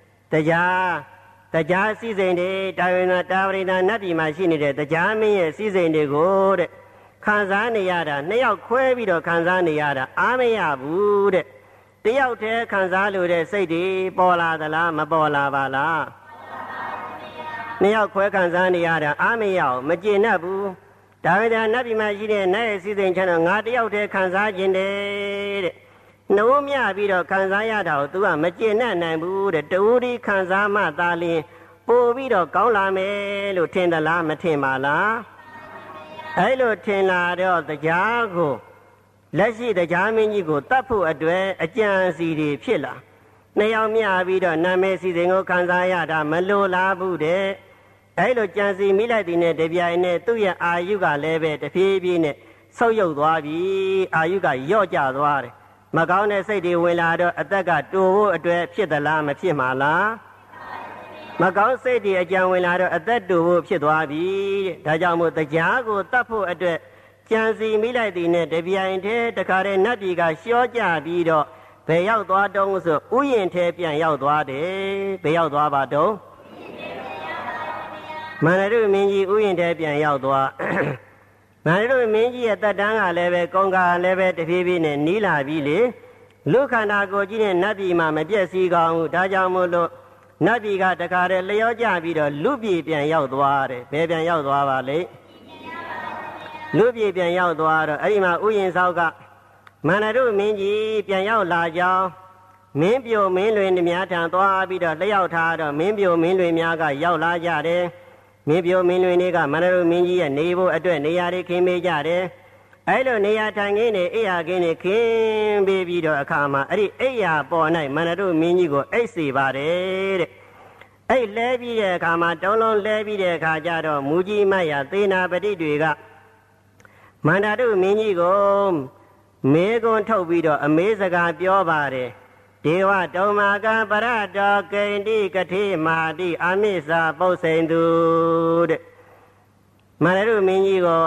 တရားစည်းစိမ်တွေတာဝရိနာနတ်ပြည်မှာရှိနေတဲ့တရားမင်းရဲ့စည်းစိမ်တွေကိုတဲ့ခံစားနေရတာနှစ်ယောက်ခွဲပြီးတော့ခံစားနေရတာအားမရဘူးတဲ့တယောက်တည်းခံစားလို့တဲ့စိတ်တွေပေါ်လာသလားမပေါ်လာပါလားနှစ်ယောက်ခွဲခံစားနေရတာအားမရအောင်မကျေနပ်ဘူးဒါဝိဒနတ်ပြည်မှာရှိတဲ့နတ်ရဲ့စည်းစိမ်ချမ်းတော့ငါတယောက်တည်းခံစားခြင်းတဲ့နှိုးမြပြီးတော့ခံစားရတာကို तू ကမကျေနပ်နိုင်ဘူးတဲ့တူဒီခံစားမှသာလျှင်ပို့ပြီးတော့ကောင်းလာမယ်လို့ထင်သလားမထင်ပါလားအဲ့လိုထင်လာတော့တရားကိုလက်ရှိတရားမင်းကြီးကိုတတ်ဖို့အတွက်အကြံစီတွေဖြစ်လာနှစ်ယောက်မြပြီးတော့နာမည်စီစဉ်ကိုခံစားရတာမလိုလားဘူးတဲ့အဲ့လိုကြံစီမိလိုက်တဲ့နဲ့တပြိုင်နဲ့သူ့ရဲ့အာယုကလည်းပဲတဖြည်းဖြည်းနဲ့ဆုတ်ယုတ်သွားပြီအာယုကလျော့ကျသွားတယ်မကောင်းတဲ့စိတ်တွေဝင်လာတော့အသက်ကတူဖို့အတွက်ဖြစ်သလားမဖြစ်မှာလားမကောင်းစိတ်တွေအကြံဝင်လာတော့အသက်တူဖို့ဖြစ်သွားပြီတဲ့ဒါကြောင့်မို့တရားကိုတတ်ဖို့အတွက်ကြံစီမိလိုက်တဲ့နဲ့တပြိုင်တည်းတခါတည်းနတ်ပြည်ကလျှောကျပြီးတော့ဘယ်ရောက်သွားတုံးဆိုဥယျာဉ်ထဲပြန်ရောက်သွားတယ်ဘယ်ရောက်သွားပါတုံးမန္တရုမင်းကြီးဥယျာဉ်ထဲပြန်ရောက်သွားမန္တရုမင်းကြီးရဲ့တက်တန်းကလည်းပဲကုံကလည်းပဲတဖြည်းဖြည်းနဲ့နီးလာပြီလေလူခန္ဓာကိုယ်ကြီးနဲ့နတ်ပြည်မှာမပြည့်စည်ကောင်းဘူးဒါကြောင့်မို့လို့နတ်ပြည်ကတခါတည်းလျောကျပြီးတော့လူပြည်ပြန်ရောက်သွားတယ်ဘယ်ပြန်ရောက်သွားပါလဲလူပြည်ပြန်ရောက်သွားတော့အဲ့ဒီမှာဥယျာဉ်ဆောက်ကမန္တရုမင်းကြီးပြန်ရောက်လာကြောင်းမင်းပြိုမင်းလွင်များထံသွားပြီးတော့လျှောက်ထားတော့မင်းပြိုမင်းလွင်များကရောက်လာကြတယ်မင်းပြိုမင်းလွင်တွေကမန္တရုမင်းကြီးရဲ့နေဖို့အတွက်နေရာတွေခင်းပေးကြတယ်အဲ့လိုနေရာထိုင်ခင်းနေအိယာခင်းနေခင်းပေးပြီးတော့အခါမှာအဲ့ဒီအိယာပေါ်၌မန္တရုမင်းကြီးကိုအိတ်စီပါတယ်တဲ့အဲ့လဲပြီးတဲ့အခါမှာတုံးလုံးလဲပြီးတဲ့အခါကျတော့မူကြီးမတ်ရသေနာပတိတွေကမန္တရုမင်းကြီးကိုမေကွန်းထုတ်ပြီးတော့အမေးစကားပြောပါတယ်ဒေဝတုံမာကပရတောကိန္တိကတိမာတိအမိစာပု္ပ္စိန်သူတဲ့မန္တရုမင်းကြီးကို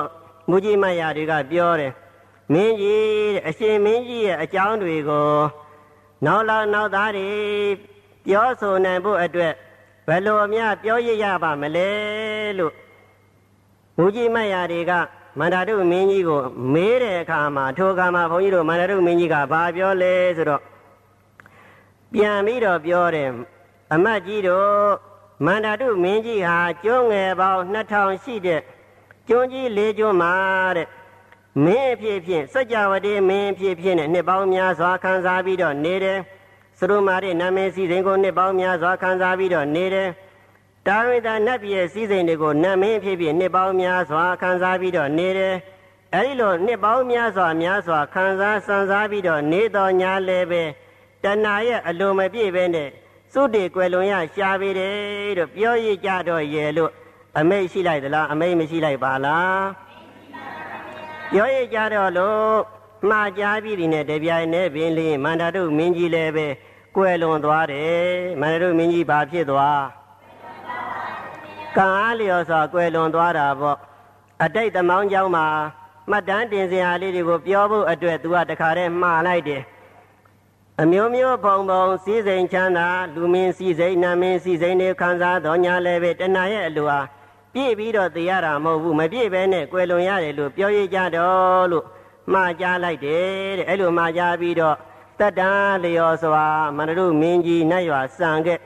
မူကြီးမတ်ရာတွေကပြောတယ်မင်းကြီးတဲ့အရှင်မင်းကြီးရဲ့အကြောင်းတွေကိုနောက်သားတွေပြောဆိုနိုင်ဖို့အတွက်ဘယ်လိုအများပြောရပါမလဲလို့မူကြီးမတ်ရာတွေကမန္တတုမင်းကြီးကိုမေးတဲ့အခါမှာထိုအခါမှာဘုန်းကြီးတို့မန္တတုမင်းကြီးကဘာပြောလဲဆိုတော့ပြန်ပြီးတော့ပြောတယ်အမတ်ကြီးတို့မန္တတုမင်းကြီးဟာကျွန်းငယ်ပေါင်း2000ရှိတဲ့ကျွန်းကြီး4ကျွန်းမှာတဲ့မင်းအဖြစ်ဖြင့်စัจ java တိမင်းအဖြစ်ဖြင့်နဲ့နှစ်ပေါင်းများစွာခံစားပြီးတော့နေတယ်စရုမာရိနာမည်စည်းစိမ်ကိုနှစ်ပေါင်းများစွာခံစားပြီးတော့နေတယ်တာဝိတာနတ်ပြည်ရဲ့စည်းစိမ်တွေကိုနာမည်အဖြစ်ဖြင့်နှစ်ပေါင်းများစွာခံစားပြီးတော့နေတယ်အဲဒီလိုနှစ်ပေါင်းများစွာခံစားစံစားပြီးတော့နေတော်ညာလည်းပဲတဏှာရဲ့အလိုမပြည့်ပဲနဲ့သုတေကွယ်လွန်ရရှားပေတယ်လို့ပြောရကြတော့ရဲ့လို့အမိတ်ရှိလိုက်သလားအမိတ်မရှိလိုက်ပါလားပြောရကြတော့လို့မှားကြားပြီးဒီနဲ့တပြိုင်နဲ့ပင်လင်းမန္တတုမင်းကြီးလည်းပဲကွယ်လွန်သွားတယ်မန္တတုမင်းကြီးဘာဖြစ်သွားကံအားလျော်စွာကွယ်လွန်သွားတာပေါ့အတိတ်သမောင်းကြောင်းမှာမှတ်တမ်းတင်စရာလေးတွေကိုပြောဖို့အတွက်သူကတခါတည်းမှားလိုက်တယ်အမျိုးမျိုးပုံစည်းစိမ်ချမ်းသာလူမင်းစည်းစိမ်နာမင်းစည်းစိမ်တွေခံစားတော်ညာလည်းပဲတဏှာရဲ့အလိုဟာပြည့်ပြီးတော့သိရတာမဟုတ်ဘူးမပြည့်ပဲနဲ့ကွယ်လွန်ရတယ်လို့ပြောရကြတော့လို့မှားကြားလိုက်တယ်တဲ့အဲ့လိုမှားကြားပြီးတော့တတ္တလျော်စွာမန္တတုမင်းကြီးနတ်ရွာဆံခဲ့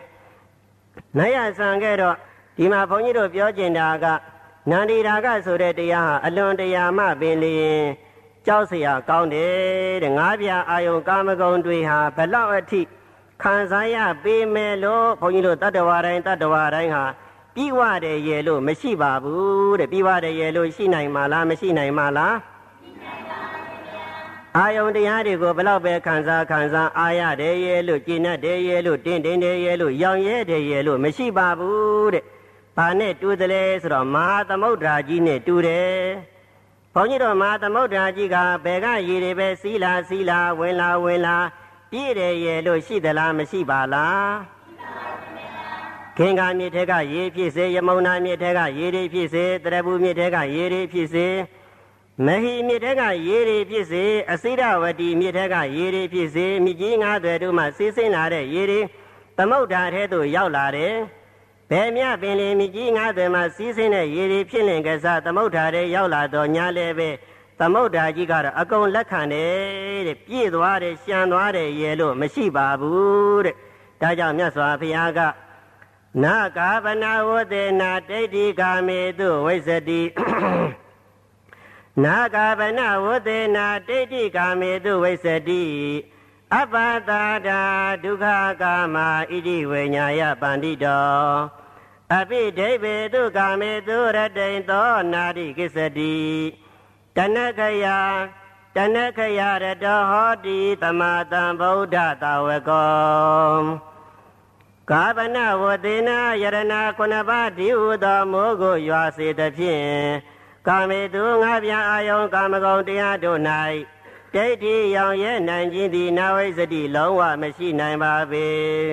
တော့ဒီမှာဘုန်းကြီးတို့ပြောကျင်တာကနန္ဒီရာဂဆိုတဲ့တရားဟာအလွန်တရာမှပင်လျင်ကြောက်เสียကောင်းတယ်တဲ့ငါးပြာအာယုံကာမဂုဏ်တွေဟာဘလောက်အထိခံစားရပေမဲ့လို့ဘုန်းကြီးတို့တတ္တဝါတိုင်းဟာပြီးဝတယ်ရဲ့လို့မရှိပါဘူးတဲ့ပြီးဝတယ်ရဲ့လို့ရှိနိုင်မှာလားမရှိနိုင်မှာလားအာယုံတရားတွေကိုဘလောက်ပဲခံစားအားရတယ်ရဲ့လို့ကျင့်တတ်တယ်ရဲ့လို့တင်းတယ်ရဲ့လို့ရောင်ရဲတယ်ရဲ့လို့မရှိပါဘူးတဲ့ဘာနဲ့တူတယ်လဲဆိုတော့မဟာသမုဒ္ဒရာကြီးနဲ့တူတယ်ဘုန်းကြီးတို့မဟာသမုဒ္ဒရာကြီးကဘယ်ကရေတွေပဲစီးလာဝင်လာပြည့်တယ်ရဲ့လို့ရှိသလားမရှိပါလားခင်္ဃာမြစ်ထဲကရေဖြစ်စေယမုန်နာမြစ်ထဲကရေတွေဖြစ်စေတရဘူးမြစ်ထဲကရေတွေဖြစ်စေမဟိမြစ်ထဲကရေတွေဖြစ်စေအစိဒဝတီမြစ်ထဲကရေတွေဖြစ်စေမြစ်ကြီးငါးသွယ်တို့မှစီးဆင်းလာတဲ့ရေတွေသမုဒ္ဒရာထဲသို့ရောက်လာတယ်ဘယ်မြပင်လင်မြစ်ကြီးငါးသွယ်မှစီးဆင်းတဲ့ရေတွေဖြစ်လင်ကစားသမုဒ္ဒရာထဲရောက်လာတော့ညာလည်းပဲသမုဒ္ဒရာကြီးကတော့အကုန်လက်ခံတယ်တဲ့ပြည့်သွားတယ်ရှံသွားတယ်ရေလို့မရှိပါဘူးတဲ့ဒါကြောင့်မြတ်စွာဘုရားကနာကာဗနာဝတေနာဒိဋ္ဌိကာမေတုဝိဇ္ဇတိနာကာဗနာဝတေနာဒိဋ္ဌိကာမေတုဝိဇ္ဇတိအပ္ပတာဒာဒုက္ခကာမဣတိဝိညာယပန္တိတောအပိဒိဗေတုကာမေတုရတိန်သောနာတိကိစ္စတိတဏ္ခယရတောဟောတိသမာတံဗုဒ္ဓတာဝကောကာဗနဝတေနာယရဏခုနပါတိဟုသောမိုးကိုရွာစေသဖြင့်ကာမေတုငါးပြာအာယုံကာမဂုဏ်တရားတို့၌ဒိဋ္ဌိရောင်ရဲနိုင်ခြင်းသည်နာဝိဇ္ဇတိလုံးဝမရှိနိုင်ပါပေ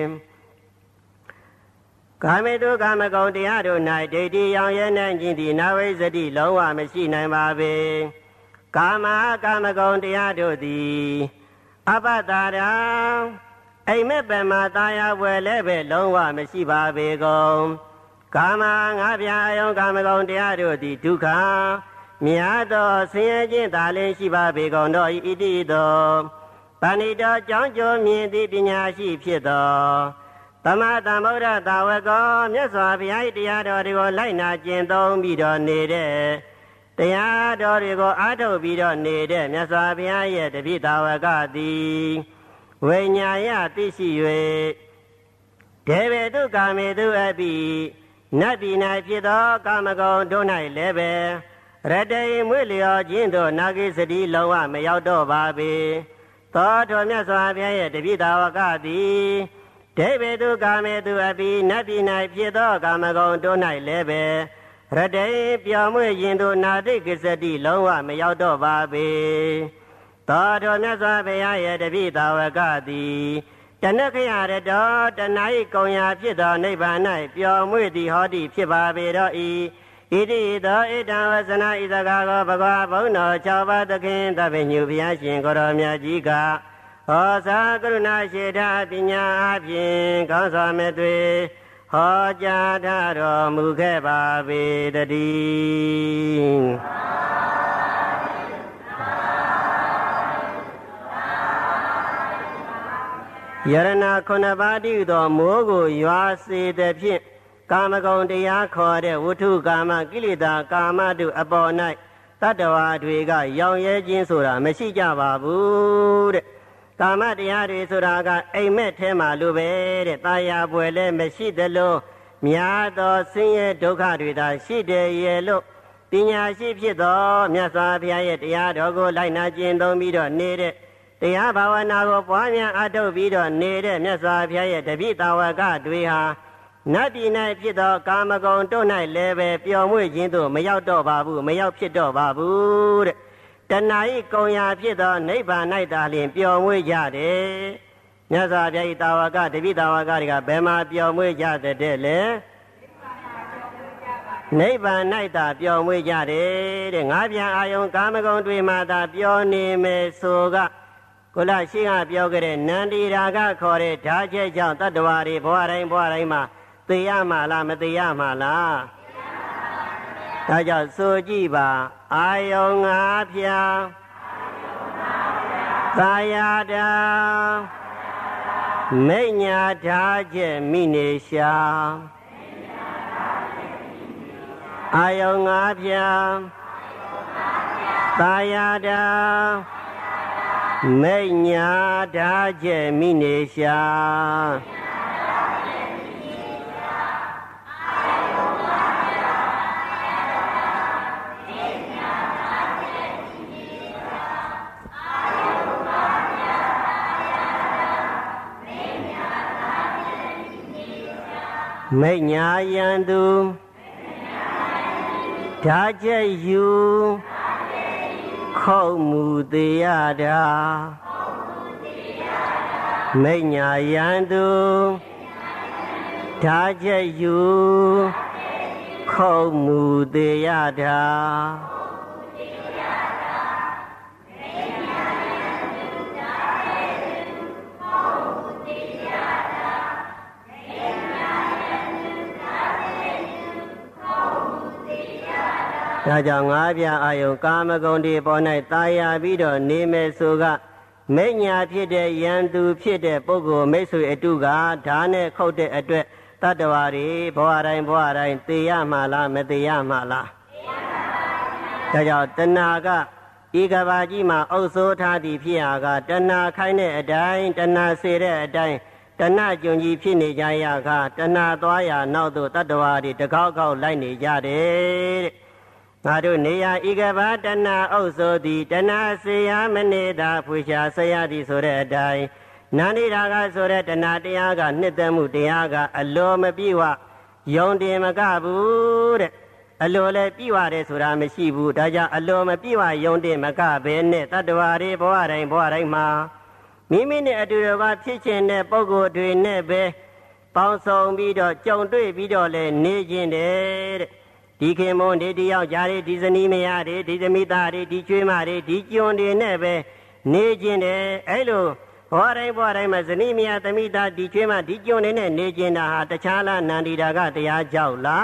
ကာမေတုကာမဂုဏ်တရားတို့၌ဒိဋ္ဌိရောင်ရဲနိုင်ခြင်းသည်နာဝိဇ္ဇတိလုံးဝမရှိနိုင်ပါပေကာမဂုဏ်တရားတို့သည်အပ္ပတာရံအိမ်မက်ပံမှာတာယာွယ်လည်းပဲလုံးဝမရှိပါပေကုန်ကာမငါးပြာအယုံကာမဂုဏ်တရားတို့သည်ဒုက္ခမြတ်သောဆင်းရဲခြင်းသာလျှင်ရှိပါပေကုန်တော့ဣတိတောပဏိတောကြောင့်ကြိုမြင်သည့်ပညာရှိဖြစ်သောသမတံဗုဒ္ဓတာဝကောမြတ်စွာဘုရား၏တရားတော်တွေကိုလိုက်နာကျင့်သုံးပြီးတော့နေတဲ့တရားတော်တွေကိုအားထုတ်ပြီးတော့နေတဲ့မြတ်စွာဘုရားရဲ့တပည့်တာဝကသည်ဝိညာယသိရှိ၍ဒေဝေတုကာမေတုအပိနတ်ပြည်၌ဖြစ်သောကာမဂုဏ်တို့၌လည်းပဲရတေမွေလျော်ခြင်းတို့နာဂိစတိလုံးဝမရောက်တော့ပါပေသောထိုမြတ်စွာဘုရားရဲ့တပည့်တာဝကသည်ဒေဝေတုကာမေတုအပိနတ်ပြည်၌ဖြစ်သောကာမဂုဏ်တို့၌လည်းပဲရတေပြောင်းမွေခြင်းတို့နာတိကိစတိလုံးဝမရောက်တော့ပါပေသောထိုမြတ်စွာဘုရားရဲ့တပည့်တာဝကသည်တဏ္ခယရတောတဏှာ၏ကုံရာဖြစ်သောနိဗ္ဗာန်၌ပျော်မွေ့သည်ဟောသည်ဖြစ်ပါပေတော့ဤဣတိသောဣတံဝဆနာဣသကာကောဘဂဝါဘုန်းတော်၆ပါးသခင်သဗ္ဗညုဘုရားရှင်ကိုရောမြတ်ကြီးကဟောစာကရုဏာရှိတာပညာအဖြင့်ကောင်းစွာမဲ့သွေဟောကြားထားတော်မူခဲ့ပါပေတည်းယရဏခုနှစ်ပါးတည်းသောမိုးကိုရွာစေတဲ့ဖြင့်ကာမဂုဏ်တရားခေါ်တဲ့ဝဋ္ထုကာမကိလေသာကာမတို့အပေါ်၌တတ္တဝါတွေကရောင်ရဲခြင်းဆိုတာမရှိကြပါဘူးတဲ့ကာမတရားတွေဆိုတာကအိမ်မက်ထဲမှာလိုပဲတဲ့တာယာပွယ်လည်းမရှိသလိုများသောဆင်းရဲဒုက္ခတွေသာရှိတယ်ရဲ့လို့ပညာရှိဖြစ်သောမြတ်စွာဘုရားရဲ့တရားတော်ကိုလိုက်နာကျင့်သုံးပြီးတော့နေတဲ့တရားဘာဝနာကိုပွားများအထုတ်ပြီးတော့နေတဲ့မြတ်စွာဘုရားရဲ့တပိသာဝကတွေဟာနတ်ပြည်၌ဖြစ်သောကာမဂုဏ်တို့၌လည်းပဲပျော်မွေ့ခြင်းသို့မရောက်တော့ပါဘူးမရောက်ဖြစ်တော့ပါဘူးတဲ့တဏှာဤကုံရာဖြစ်သောနိဗ္ဗာန်၌သာလျှင်ပျော်မွေ့ကြတယ်မြတ်စွာဘုရား၏သာဝကတပိသာဝကတွေကဘယ်မှာပျော်မွေ့ကြတဲ့လဲနိဗ္ဗာန်၌သာပျော်မွေ့ကြတယ်တဲ့ငါးပြန်အာယုံကာမဂုဏ်တွေမှာသာပျော်နေမယ်ဆိုကကိုလရှိကပြောခဲ့တဲ့နန္ဒီရာဂခေါ်တဲ့ဓာချက်ကြောင့်တတ္တဝါတွေဘဝတိုင်းမှာသိရမှာလားမသိရမှာလားဒါကြောင့်ဆိုကြည့်ပါအာယုံငါးဖြာသာယာတာမိညာဓာချက်မိနေရှာအာယုံငါးဖြာသာယာတာမိညာဓာချက်မိနေရှာမိညာယံသူဓာချက်ယူခုတ်မူသေးရတာမိညာယံသူဓာချက်ယူခုတ်မူသေးရတာဒါကြောင့်ငါးပြအာယုံကာမဂုဏ်တွေပေါ်၌တာယာပြီးတော့နေမယ်ဆိုကမိညာဖြစ်တဲ့ယံသူဖြစ်တဲ့ပုဂ္ဂိုလ်မိတ်ဆွေအတုကဓာနဲ့ခုတ်တဲ့အတွက်တတ္တဝါတွေဘဝတိုင်းသိရမှာလားမသိရမှာလားဒါကြောင့်တဏှာကဤကဘာကြီးမှာအုပ်စိုးထားသည်ဖြစ်ရာကတဏှာခိုင်းတဲ့အတိုင်းတဏှာစေတဲ့အတိုင်းတဏှာကြုံကြီးဖြစ်နေကြရကတဏှာသွားရာနောက်သို့တတ္တဝါတွေတကောက်ကောက်လိုက်နေကြတယ်တဲ့ငါတို့နေရာဤကဘာတဏှာအုပ်စိုးသည်တဏှာစေရမနေတာဖွေရှာဆရာသည်ဆိုတဲ့အတိုင်းနန္ဒီရာဂဆိုတဲ့တဏှာတရားကနှစ်သက်မှုတရားကအလိုမပြည့်ဝယုံတယ်မကဘူးတဲ့အလိုလည်းပြည့်ဝတယ်ဆိုတာမရှိဘူးဒါကြောင့်အလိုမပြည့်ဝယုံတယ်မကဘဲနဲ့တတ္တဝါတွေဘဝတိုင်းမှာမိမိနဲ့အတူတူပါဖြစ်ခြင်းတဲ့ပုဂ္ဂိုလ်တွေနဲ့ပဲပေါင်းစုံပြီးတော့ကြုံတွေ့ပြီးတော့လည်းနေခြင်းတဲ့ဒီခင်မွန်ဒီယောက်ျားတွေဒီဇနီးမယားတွေဒီသမီးသားတွေဒီကျွေးမတွေဒီကျွန်းတွေနဲ့ပဲနေခြင်းတယ်အဲ့လိုဘဝတိုင်းမှာဇနီးမယားသမီးသားဒီကျွေးမဒီကျွန်းတွေနဲ့နေခြင်းတာဟာတခြားလားနန္ဒီတာကတရားကြောက်လား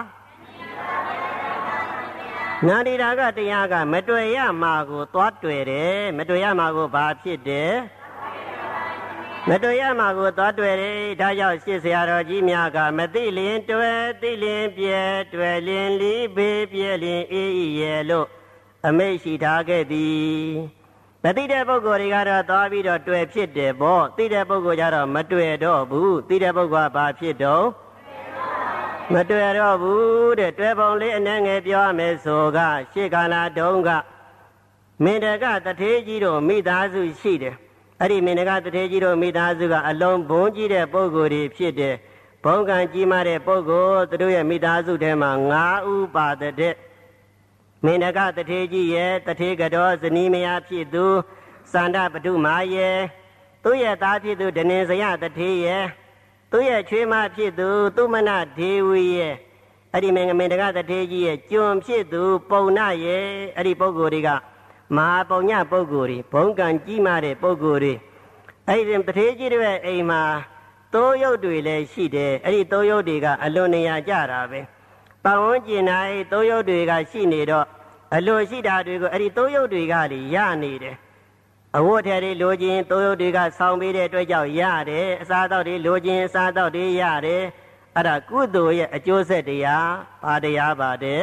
နန္ဒီတာကတရားကမတွေ့ရမှာကိုသွားတွေ့တယ်မတွေ့ရမှာကိုဘာဖြစ်တယ်မတွေ့ရမှာကိုသွားတွေ့တယ်ဒါကြောင့်ရှစ်ဆရာတော်ကြီးများကမသိလျင်တွေ့သိလျင်ပြဲတွေ့လျင်လီဘေးပြဲလျင်အေးရဲ့လို့အမိန့်ရှိထားခဲ့သည်မသိတဲ့ပုဂ္ဂိုလ်တွေကတော့သွားပြီးတော့တွေ့ဖြစ်တယ်ပေါ့သိတဲ့ပုဂ္ဂိုလ်ကြတော့မတွေ့တော့ဘူးသိတဲ့ပုဂ္ဂိုလ်ကဘာဖြစ်တော့မတွေ့တော့ဘူးတဲ့တွေ့ပုံလေးအနှဲငယ်ပြောရမယ်ဆိုကရှေ့ကာလတုန်းကမင်းတကတထေးကြီးတို့မိသားစုရှိတယ်အဲ့ဒီမင်းတကတထေးကြီးတို့မိသားစုကအလုံးဘုန်းကြီးတဲ့ပုဂ္ဂိုလ်တွေဖြစ်တယ်ဘုံကံကြီးမားတဲ့ပုဂ္ဂိုလ်သူတို့ရဲ့မိသားစုထဲမှာ9ဦးပါတဲ့မင်းတကတထေးကြီးရဲ့တထေးကတော်ဇနီးမယားဖြစ်သူစန္ဒပတုမာရဲ့သူ့ရဲ့သားဖြစ်သူဒနေစရတထေးရဲ့သူ့ရဲ့ချွေးမဖြစ်သူသူမနဒေဝီရဲ့ဒီမင်းတကတထေးကြီးရဲ့ကျွန်းဖြစ်သူပုံနာရဲ့အဲ့ဒီပုဂ္ဂိုလ်တွေကမဟာပုံညပုဂ္ဂိုလ်တွေဘုံကံကြီးမားတဲ့ပုဂ္ဂိုလ်တွေအဲ့ဒီတထေးကြီးတွေအိမ်မှာသုံးရုပ်တွေလည်းရှိတယ်အဲ့ဒီသုံးရုပ်တွေကအလွန်နေရာကြတာပဲပတ်ဝန်းကျင်၌သုံးရုပ်တွေကရှိနေတော့အလိုရှိတာတွေကိုအဲ့ဒီသုံးရုပ်တွေကလေရနေတယ်အဝတ်ထည်တွေလိုချင်သုံးရုပ်တွေကဆောင်းပေးတဲ့အတွက်ကြောင့်ရတယ်အစားအသောက်တွေလိုချင်အစားအသောက်တွေရတယ်အဲ့ဒါကုသိုလ်ရဲ့အကျိုးဆက်တရားဘာတရားပါတဲ့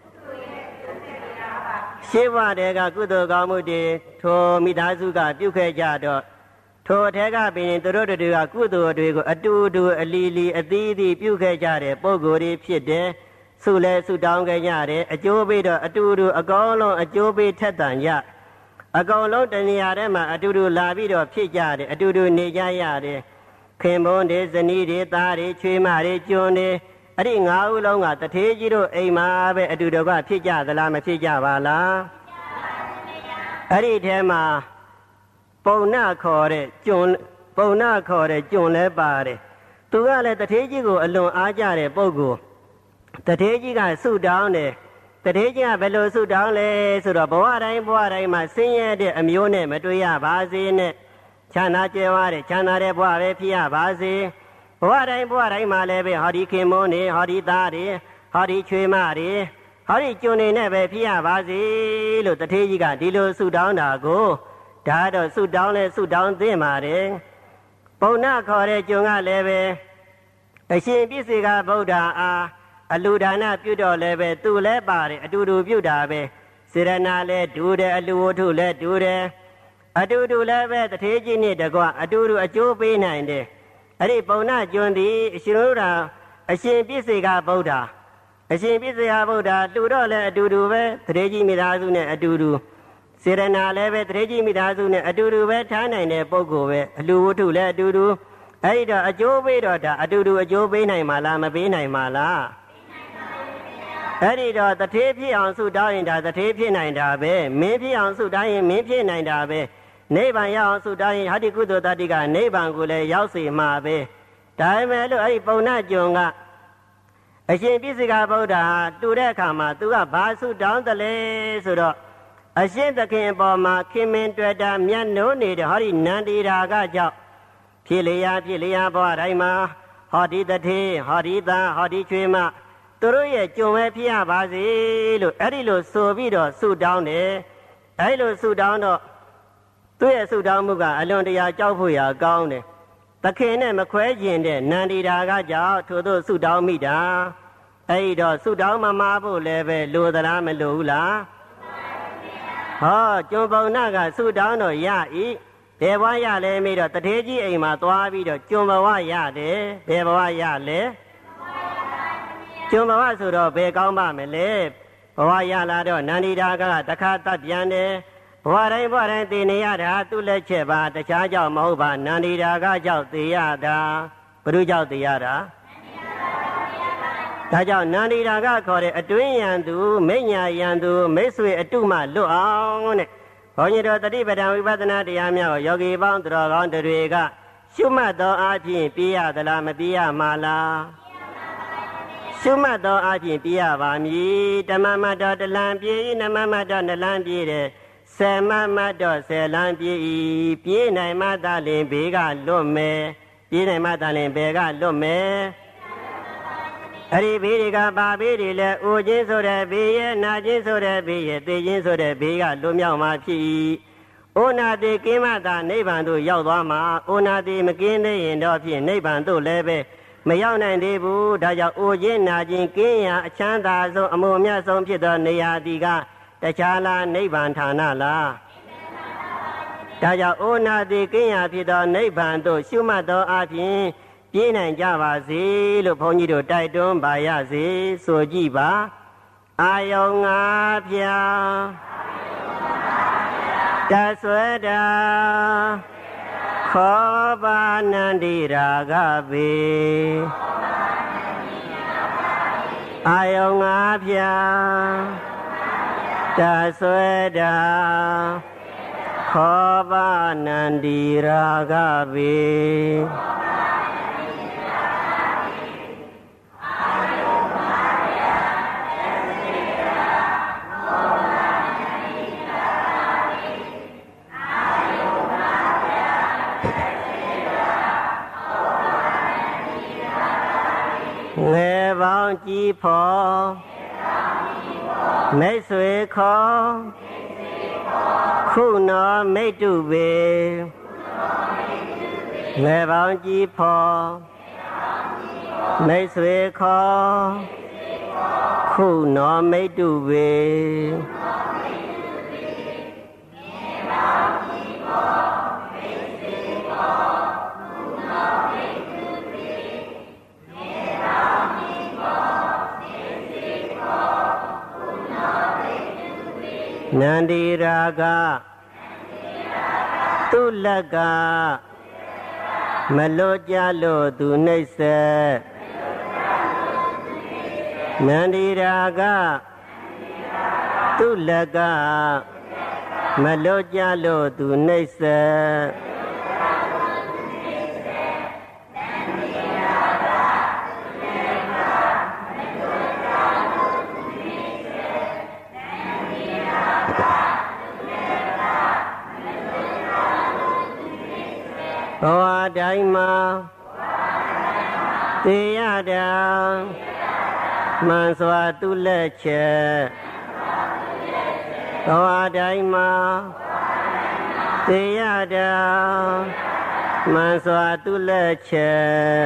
ရှင်းပါတဲ့ကကုသိုလ်ကောင်းမှုတွေထိုမိသားစုကပြုခဲ့ကြတော့ထိုအထက်ကပင်သူတို့တွေကကုသိုလ်တွေကိုအတူတူအလီလီအသီးသီးပြုခဲ့ကြတဲ့ပုဂ္ဂိုလ်တွေဖြစ်တယ်ဆုလဲဆုတောင်းခဲ့ကြတယ်အကျိုးပေးတော့အတူတူအကောင်းလုံးအကျိုးပေးထက်သန်ကြအကောင်လုံးတနေရာထဲမှာအတူတူလာပြီးတော့ဖြစ်ကြတယ်အတူတူနေကြရတယ်ခင်ပွန်းတွေဇနီးတွေသားတွေချွေးမတွေကျွန်းတွေအဲ့ဒီ၅ဦးလုံးကတထေးကြီးတို့အိမ်မှာပဲအတူတူကဖြစ်ကြသလားမဖြစ်ကြပါလားအဲ့ဒီထဲမှာပုံနာခေါ်တဲ့ကျွန်းပုံနာခေါ်တဲ့ကျွန်းလဲပါတယ်သူကလည်းတထေးကြီးကိုအလွန်အားကြတဲ့ပုဂ္ဂိုလ်တထေးကြီးကဆုတောင်းတယ်တထေးကြီးကဘယ်လိုဆုတောင်းလဲဆိုတော့ဘဝတိုင်းမှာဆင်းရဲတဲ့အမျိုးနဲ့မတွေ့ရပါစေနဲ့ချမ်းသာကြွယ်ဝတဲ့ချမ်းသာတဲ့ဘဝပဲဖြစ်ရပါစေဘဝတိုင်းမှာလည်းပဲဟောဒီခင်မွန်းတွေဟောဒီသားတွေဟောဒီချွေးမတွေဟောဒီကျွန်းတွေနဲ့ပဲဖြစ်ရပါစေလို့တထေးကြီးကဒီလိုဆုတောင်းတာကိုဒါတော့ဆုတောင်းလဲဆုတောင်းသင့်ပါတယ်ပုံနာခေါ်တဲ့ကျွန်းကလည်းပဲအရှင်ပြည့်စေကဗုဒ္ဓအားအလူဒါနပြုတော့လည်းပဲသူလည်းပါတယ်အတူတူပြုတာပဲစေရနာလည်းဒူတယ်အလူဝတ္ထုလည်းဒူတယ်အတူတူလည်းပဲတထေးကြီးနဲ့တကွအတူတူအကျိုးပေးနိုင်တယ်အဲ့ဒီပုံနာကျွန်းသည်အရှင်တို့တာအရှင်ပြည့်စေကဗုဒ္ဓအရှင်ပြည့်စေကဗုဒ္ဓလူတော့လည်းအတူတူပဲတထေးကြီးမိသားစုနဲ့အတူတူစေရနာလည်းပဲတထေးကြီးမိသားစုနဲ့အတူတူပဲထားနိုင်တဲ့ပုဂ္ဂိုလ်ပဲအလူဝတ္ထုလည်းအတူတူအဲ့ဒီတော့အကျိုးပေးတော့ဒါအတူတူအကျိုးပေးနိုင်မှာလားမပေးနိုင်မှာလားအဲ့ဒီတော့တထေးဖြစ်အောင်ဆုတောင်းရင်ဒါတထေးဖြစ်နိုင်တာပဲမင်းဖြစ်အောင်ဆုတောင်းရင်မင်းဖြစ်နိုင်တာပဲနိဗ္ဗာန်ရောက်အောင်ဆုတောင်းရင်ဟာဒီကုသိုလ်တတ္တိကနိဗ္ဗာန်ကိုလည်းရောက်စေမှာပဲဒါပေမဲ့လို့အဲ့ဒီပုံနာကျွန်းကအရှင်ပြည့်စေကဗုဒ္ဓတူတဲ့အခါမှာသူကဘာဆုတောင်းတယ်လဲဆိုတော့အရှင်သခင်အပေါ်မှာခင်မင်တွေ့တာမြတ်နိုးနေတဲ့ဟောဒီနန္ဒီရာကကြောင့်ဖြစ်လျာဘဝတိုင်းမှာဟောဒီတထေးဟောဒီသားဟောဒီချွေးမသူတို့ရဲ့ကြုံပဲဖြစ်ရပါစေလို့အဲ့ဒီလိုဆိုပြီးတော့ဆုတောင်းတယ်အဲ့လိုဆုတောင်းတော့သူ့ရဲ့ဆုတောင်းမှုကအလွန်တရာကြောက်ဖို့ရာကောင်းတယ်သခင်နဲ့မခွဲကျင်တဲ့နန္ဒီတာကကြောင့်ထို့သို့ဆုတောင်းမိတာအဲ့ဒီတော့ဆုတောင်းမမာဖို့လည်းပဲလိုသလားမလိုဘူးလားဟောကျွန်းပုံနာကဆုတောင်းတော့ရ၏ဘယ်ဘဝရလဲမေးတော့တထေးကြီးအိမ်မှာသွားပြီးတော့ကျွန်းဘဝရတယ်ဘယ်ဘဝရလဲကျွန်းဘဝဆိုတော့ဘယ်ကောင်းပါမလဲဘဝရလာတော့နန္ဒီတာကတခါတတ်ပြန်တယ်ဘဝတိုင်းသိနေရတာသူ့လက်ချက်ပါတခြားကြောင့်မဟုတ်ပါနန္ဒီတာကကြောင့်သိရတာဘ누구ကြောင့်သိရတာဒါကြောင့်နန္ဒီတာကခေါ်တဲ့အတွင်းယံသူမိညာယံသူမိတ်ဆွေအတုမှလွတ်အောင်တဲ့ဘုန်းကြီးတို့တတိပဒံဝိပဿနာတရားများကိုယောဂီပေါင်းသူတော်ကောင်းတွေကရှုမှတ်သောအားဖြင့်ပြရသလားမပြရမှာလားရှုမှတ်သောအားဖြင့်ပြရပါမည်ဓမ္မမတ်တော်တလံပြေးနမမတ်တော်နလံပြေးတဲ့ဆယ်မမတ်တော်ဆယ်လံပြေးပြေးနိုင်မှသာလင်ဘေးကလွတ်မယ်ပြေးနိုင်မှသာလင်ဘေးကလွတ်မယ်အဲ့ဒီဘေးတွေကပါဘေးတွေလဲအိုခြင်းဆိုတဲ့ဘေးရဲ့နာခြင်းဆိုတဲ့ဘေးရဲ့သိခြင်းဆိုတဲ့ဘေးကလွတ်မြောက်မှာဖြစ်၏အိုနာတိကင်းမှသာနိဗ္ဗာန်သို့ရောက်သွားမှာအိုနာတိမကင်းသေးရင်တော့ဖြင့်နိဗ္ဗာန်သို့လည်းပဲမရောက်နိုင်သေးဘူးဒါကြောင့်အိုခြင်းနာခြင်းကင်းရာအချမ်းသာဆုံးအမှုအမြတ်ဆုံးဖြစ်သောနေရာဒီကတခြားလားနိဗ္ဗာန်ဌာနလားဒါကြောင့်အိုနာတိကင်းရာဖြစ်သောနိဗ္ဗာန်သို့ရှုမှတ်သောအပြင်ပြေးနိုင်ကြပါစေလို့ဘုန်းကြီးတို့တိုက်တွန်းပါရစေဆိုကြည့်ပါအာယုံငါဖြာတဆွဲတာခောပါနန္ဒီရာဂပေအာယုံငါဖြာတဆွဲတာခောပါနန္ဒီရာဂပေယ်ပေါင်းကြီးဖော်မိတ်ဆွေခေါ်ခုနောမိတ္တုပေငယ်ပေါင်းကြီးဖော်မိတ်ဆွေခေါ်ခုနောမိတ္တုပေနန္ဒီရာဂသူလက်ကမလွတ်ကြလို့သူနှိမ့်ဆက်နန္ဒီရာဂသူလက်ကမလွတ်ကြလို့သူနှိမ့်ဆက်ဘဝတိုင်းမှာသေရတာမှန်စွာသူလက်ချက်ဘဝတိုင်းမှာသေရတာမှန်စွာသူလက်ချက်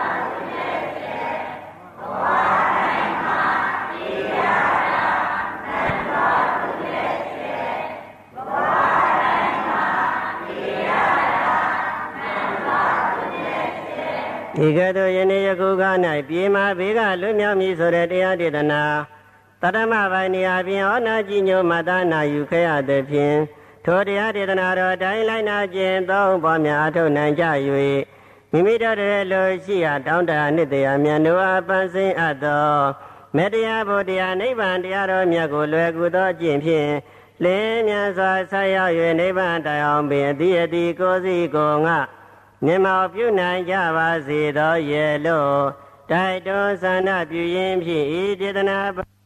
ဒီကဲ့သို့ယနေ့ယခုက၌ပြေမာဘေးကလွတ်မြောက်မည်ဆိုတဲ့တရားဒေသနာတတ္တမပိုင်းနေရာဖြင့်ဟောနာကြည်ညိုမှတ်သားနာယူခဲ့ရသည်ဖြင့်ထိုတရားဒေသနာတော်တိုင်းလိုက်နာခြင်းသုံးပေါ်များအထုတ်နိုင်ကြ၍မိမိတို့ရဲ့လိုရှိရာတောင်းတနှစ်တရားမြတ်တို့အားပန်းစင်အပ်သောမေတ္တရားဘုရားနိဗ္ဗာန်တရားတော်မြတ်ကိုလွယ်ကူသောအကျင့်ဖြင့်လင်းမြန်စွာဆက်ရောက်၍နိဗ္ဗာန်တိုင်အောင်ပင်အတိအတိကိုယ်စီကိုငါမြတ်မောပြုနိုင်ကြပါစေသောရဲ့လို့တိုက်တွန်းဆန္ဒပြုရင်းဖြင့်ဤဒေသနာ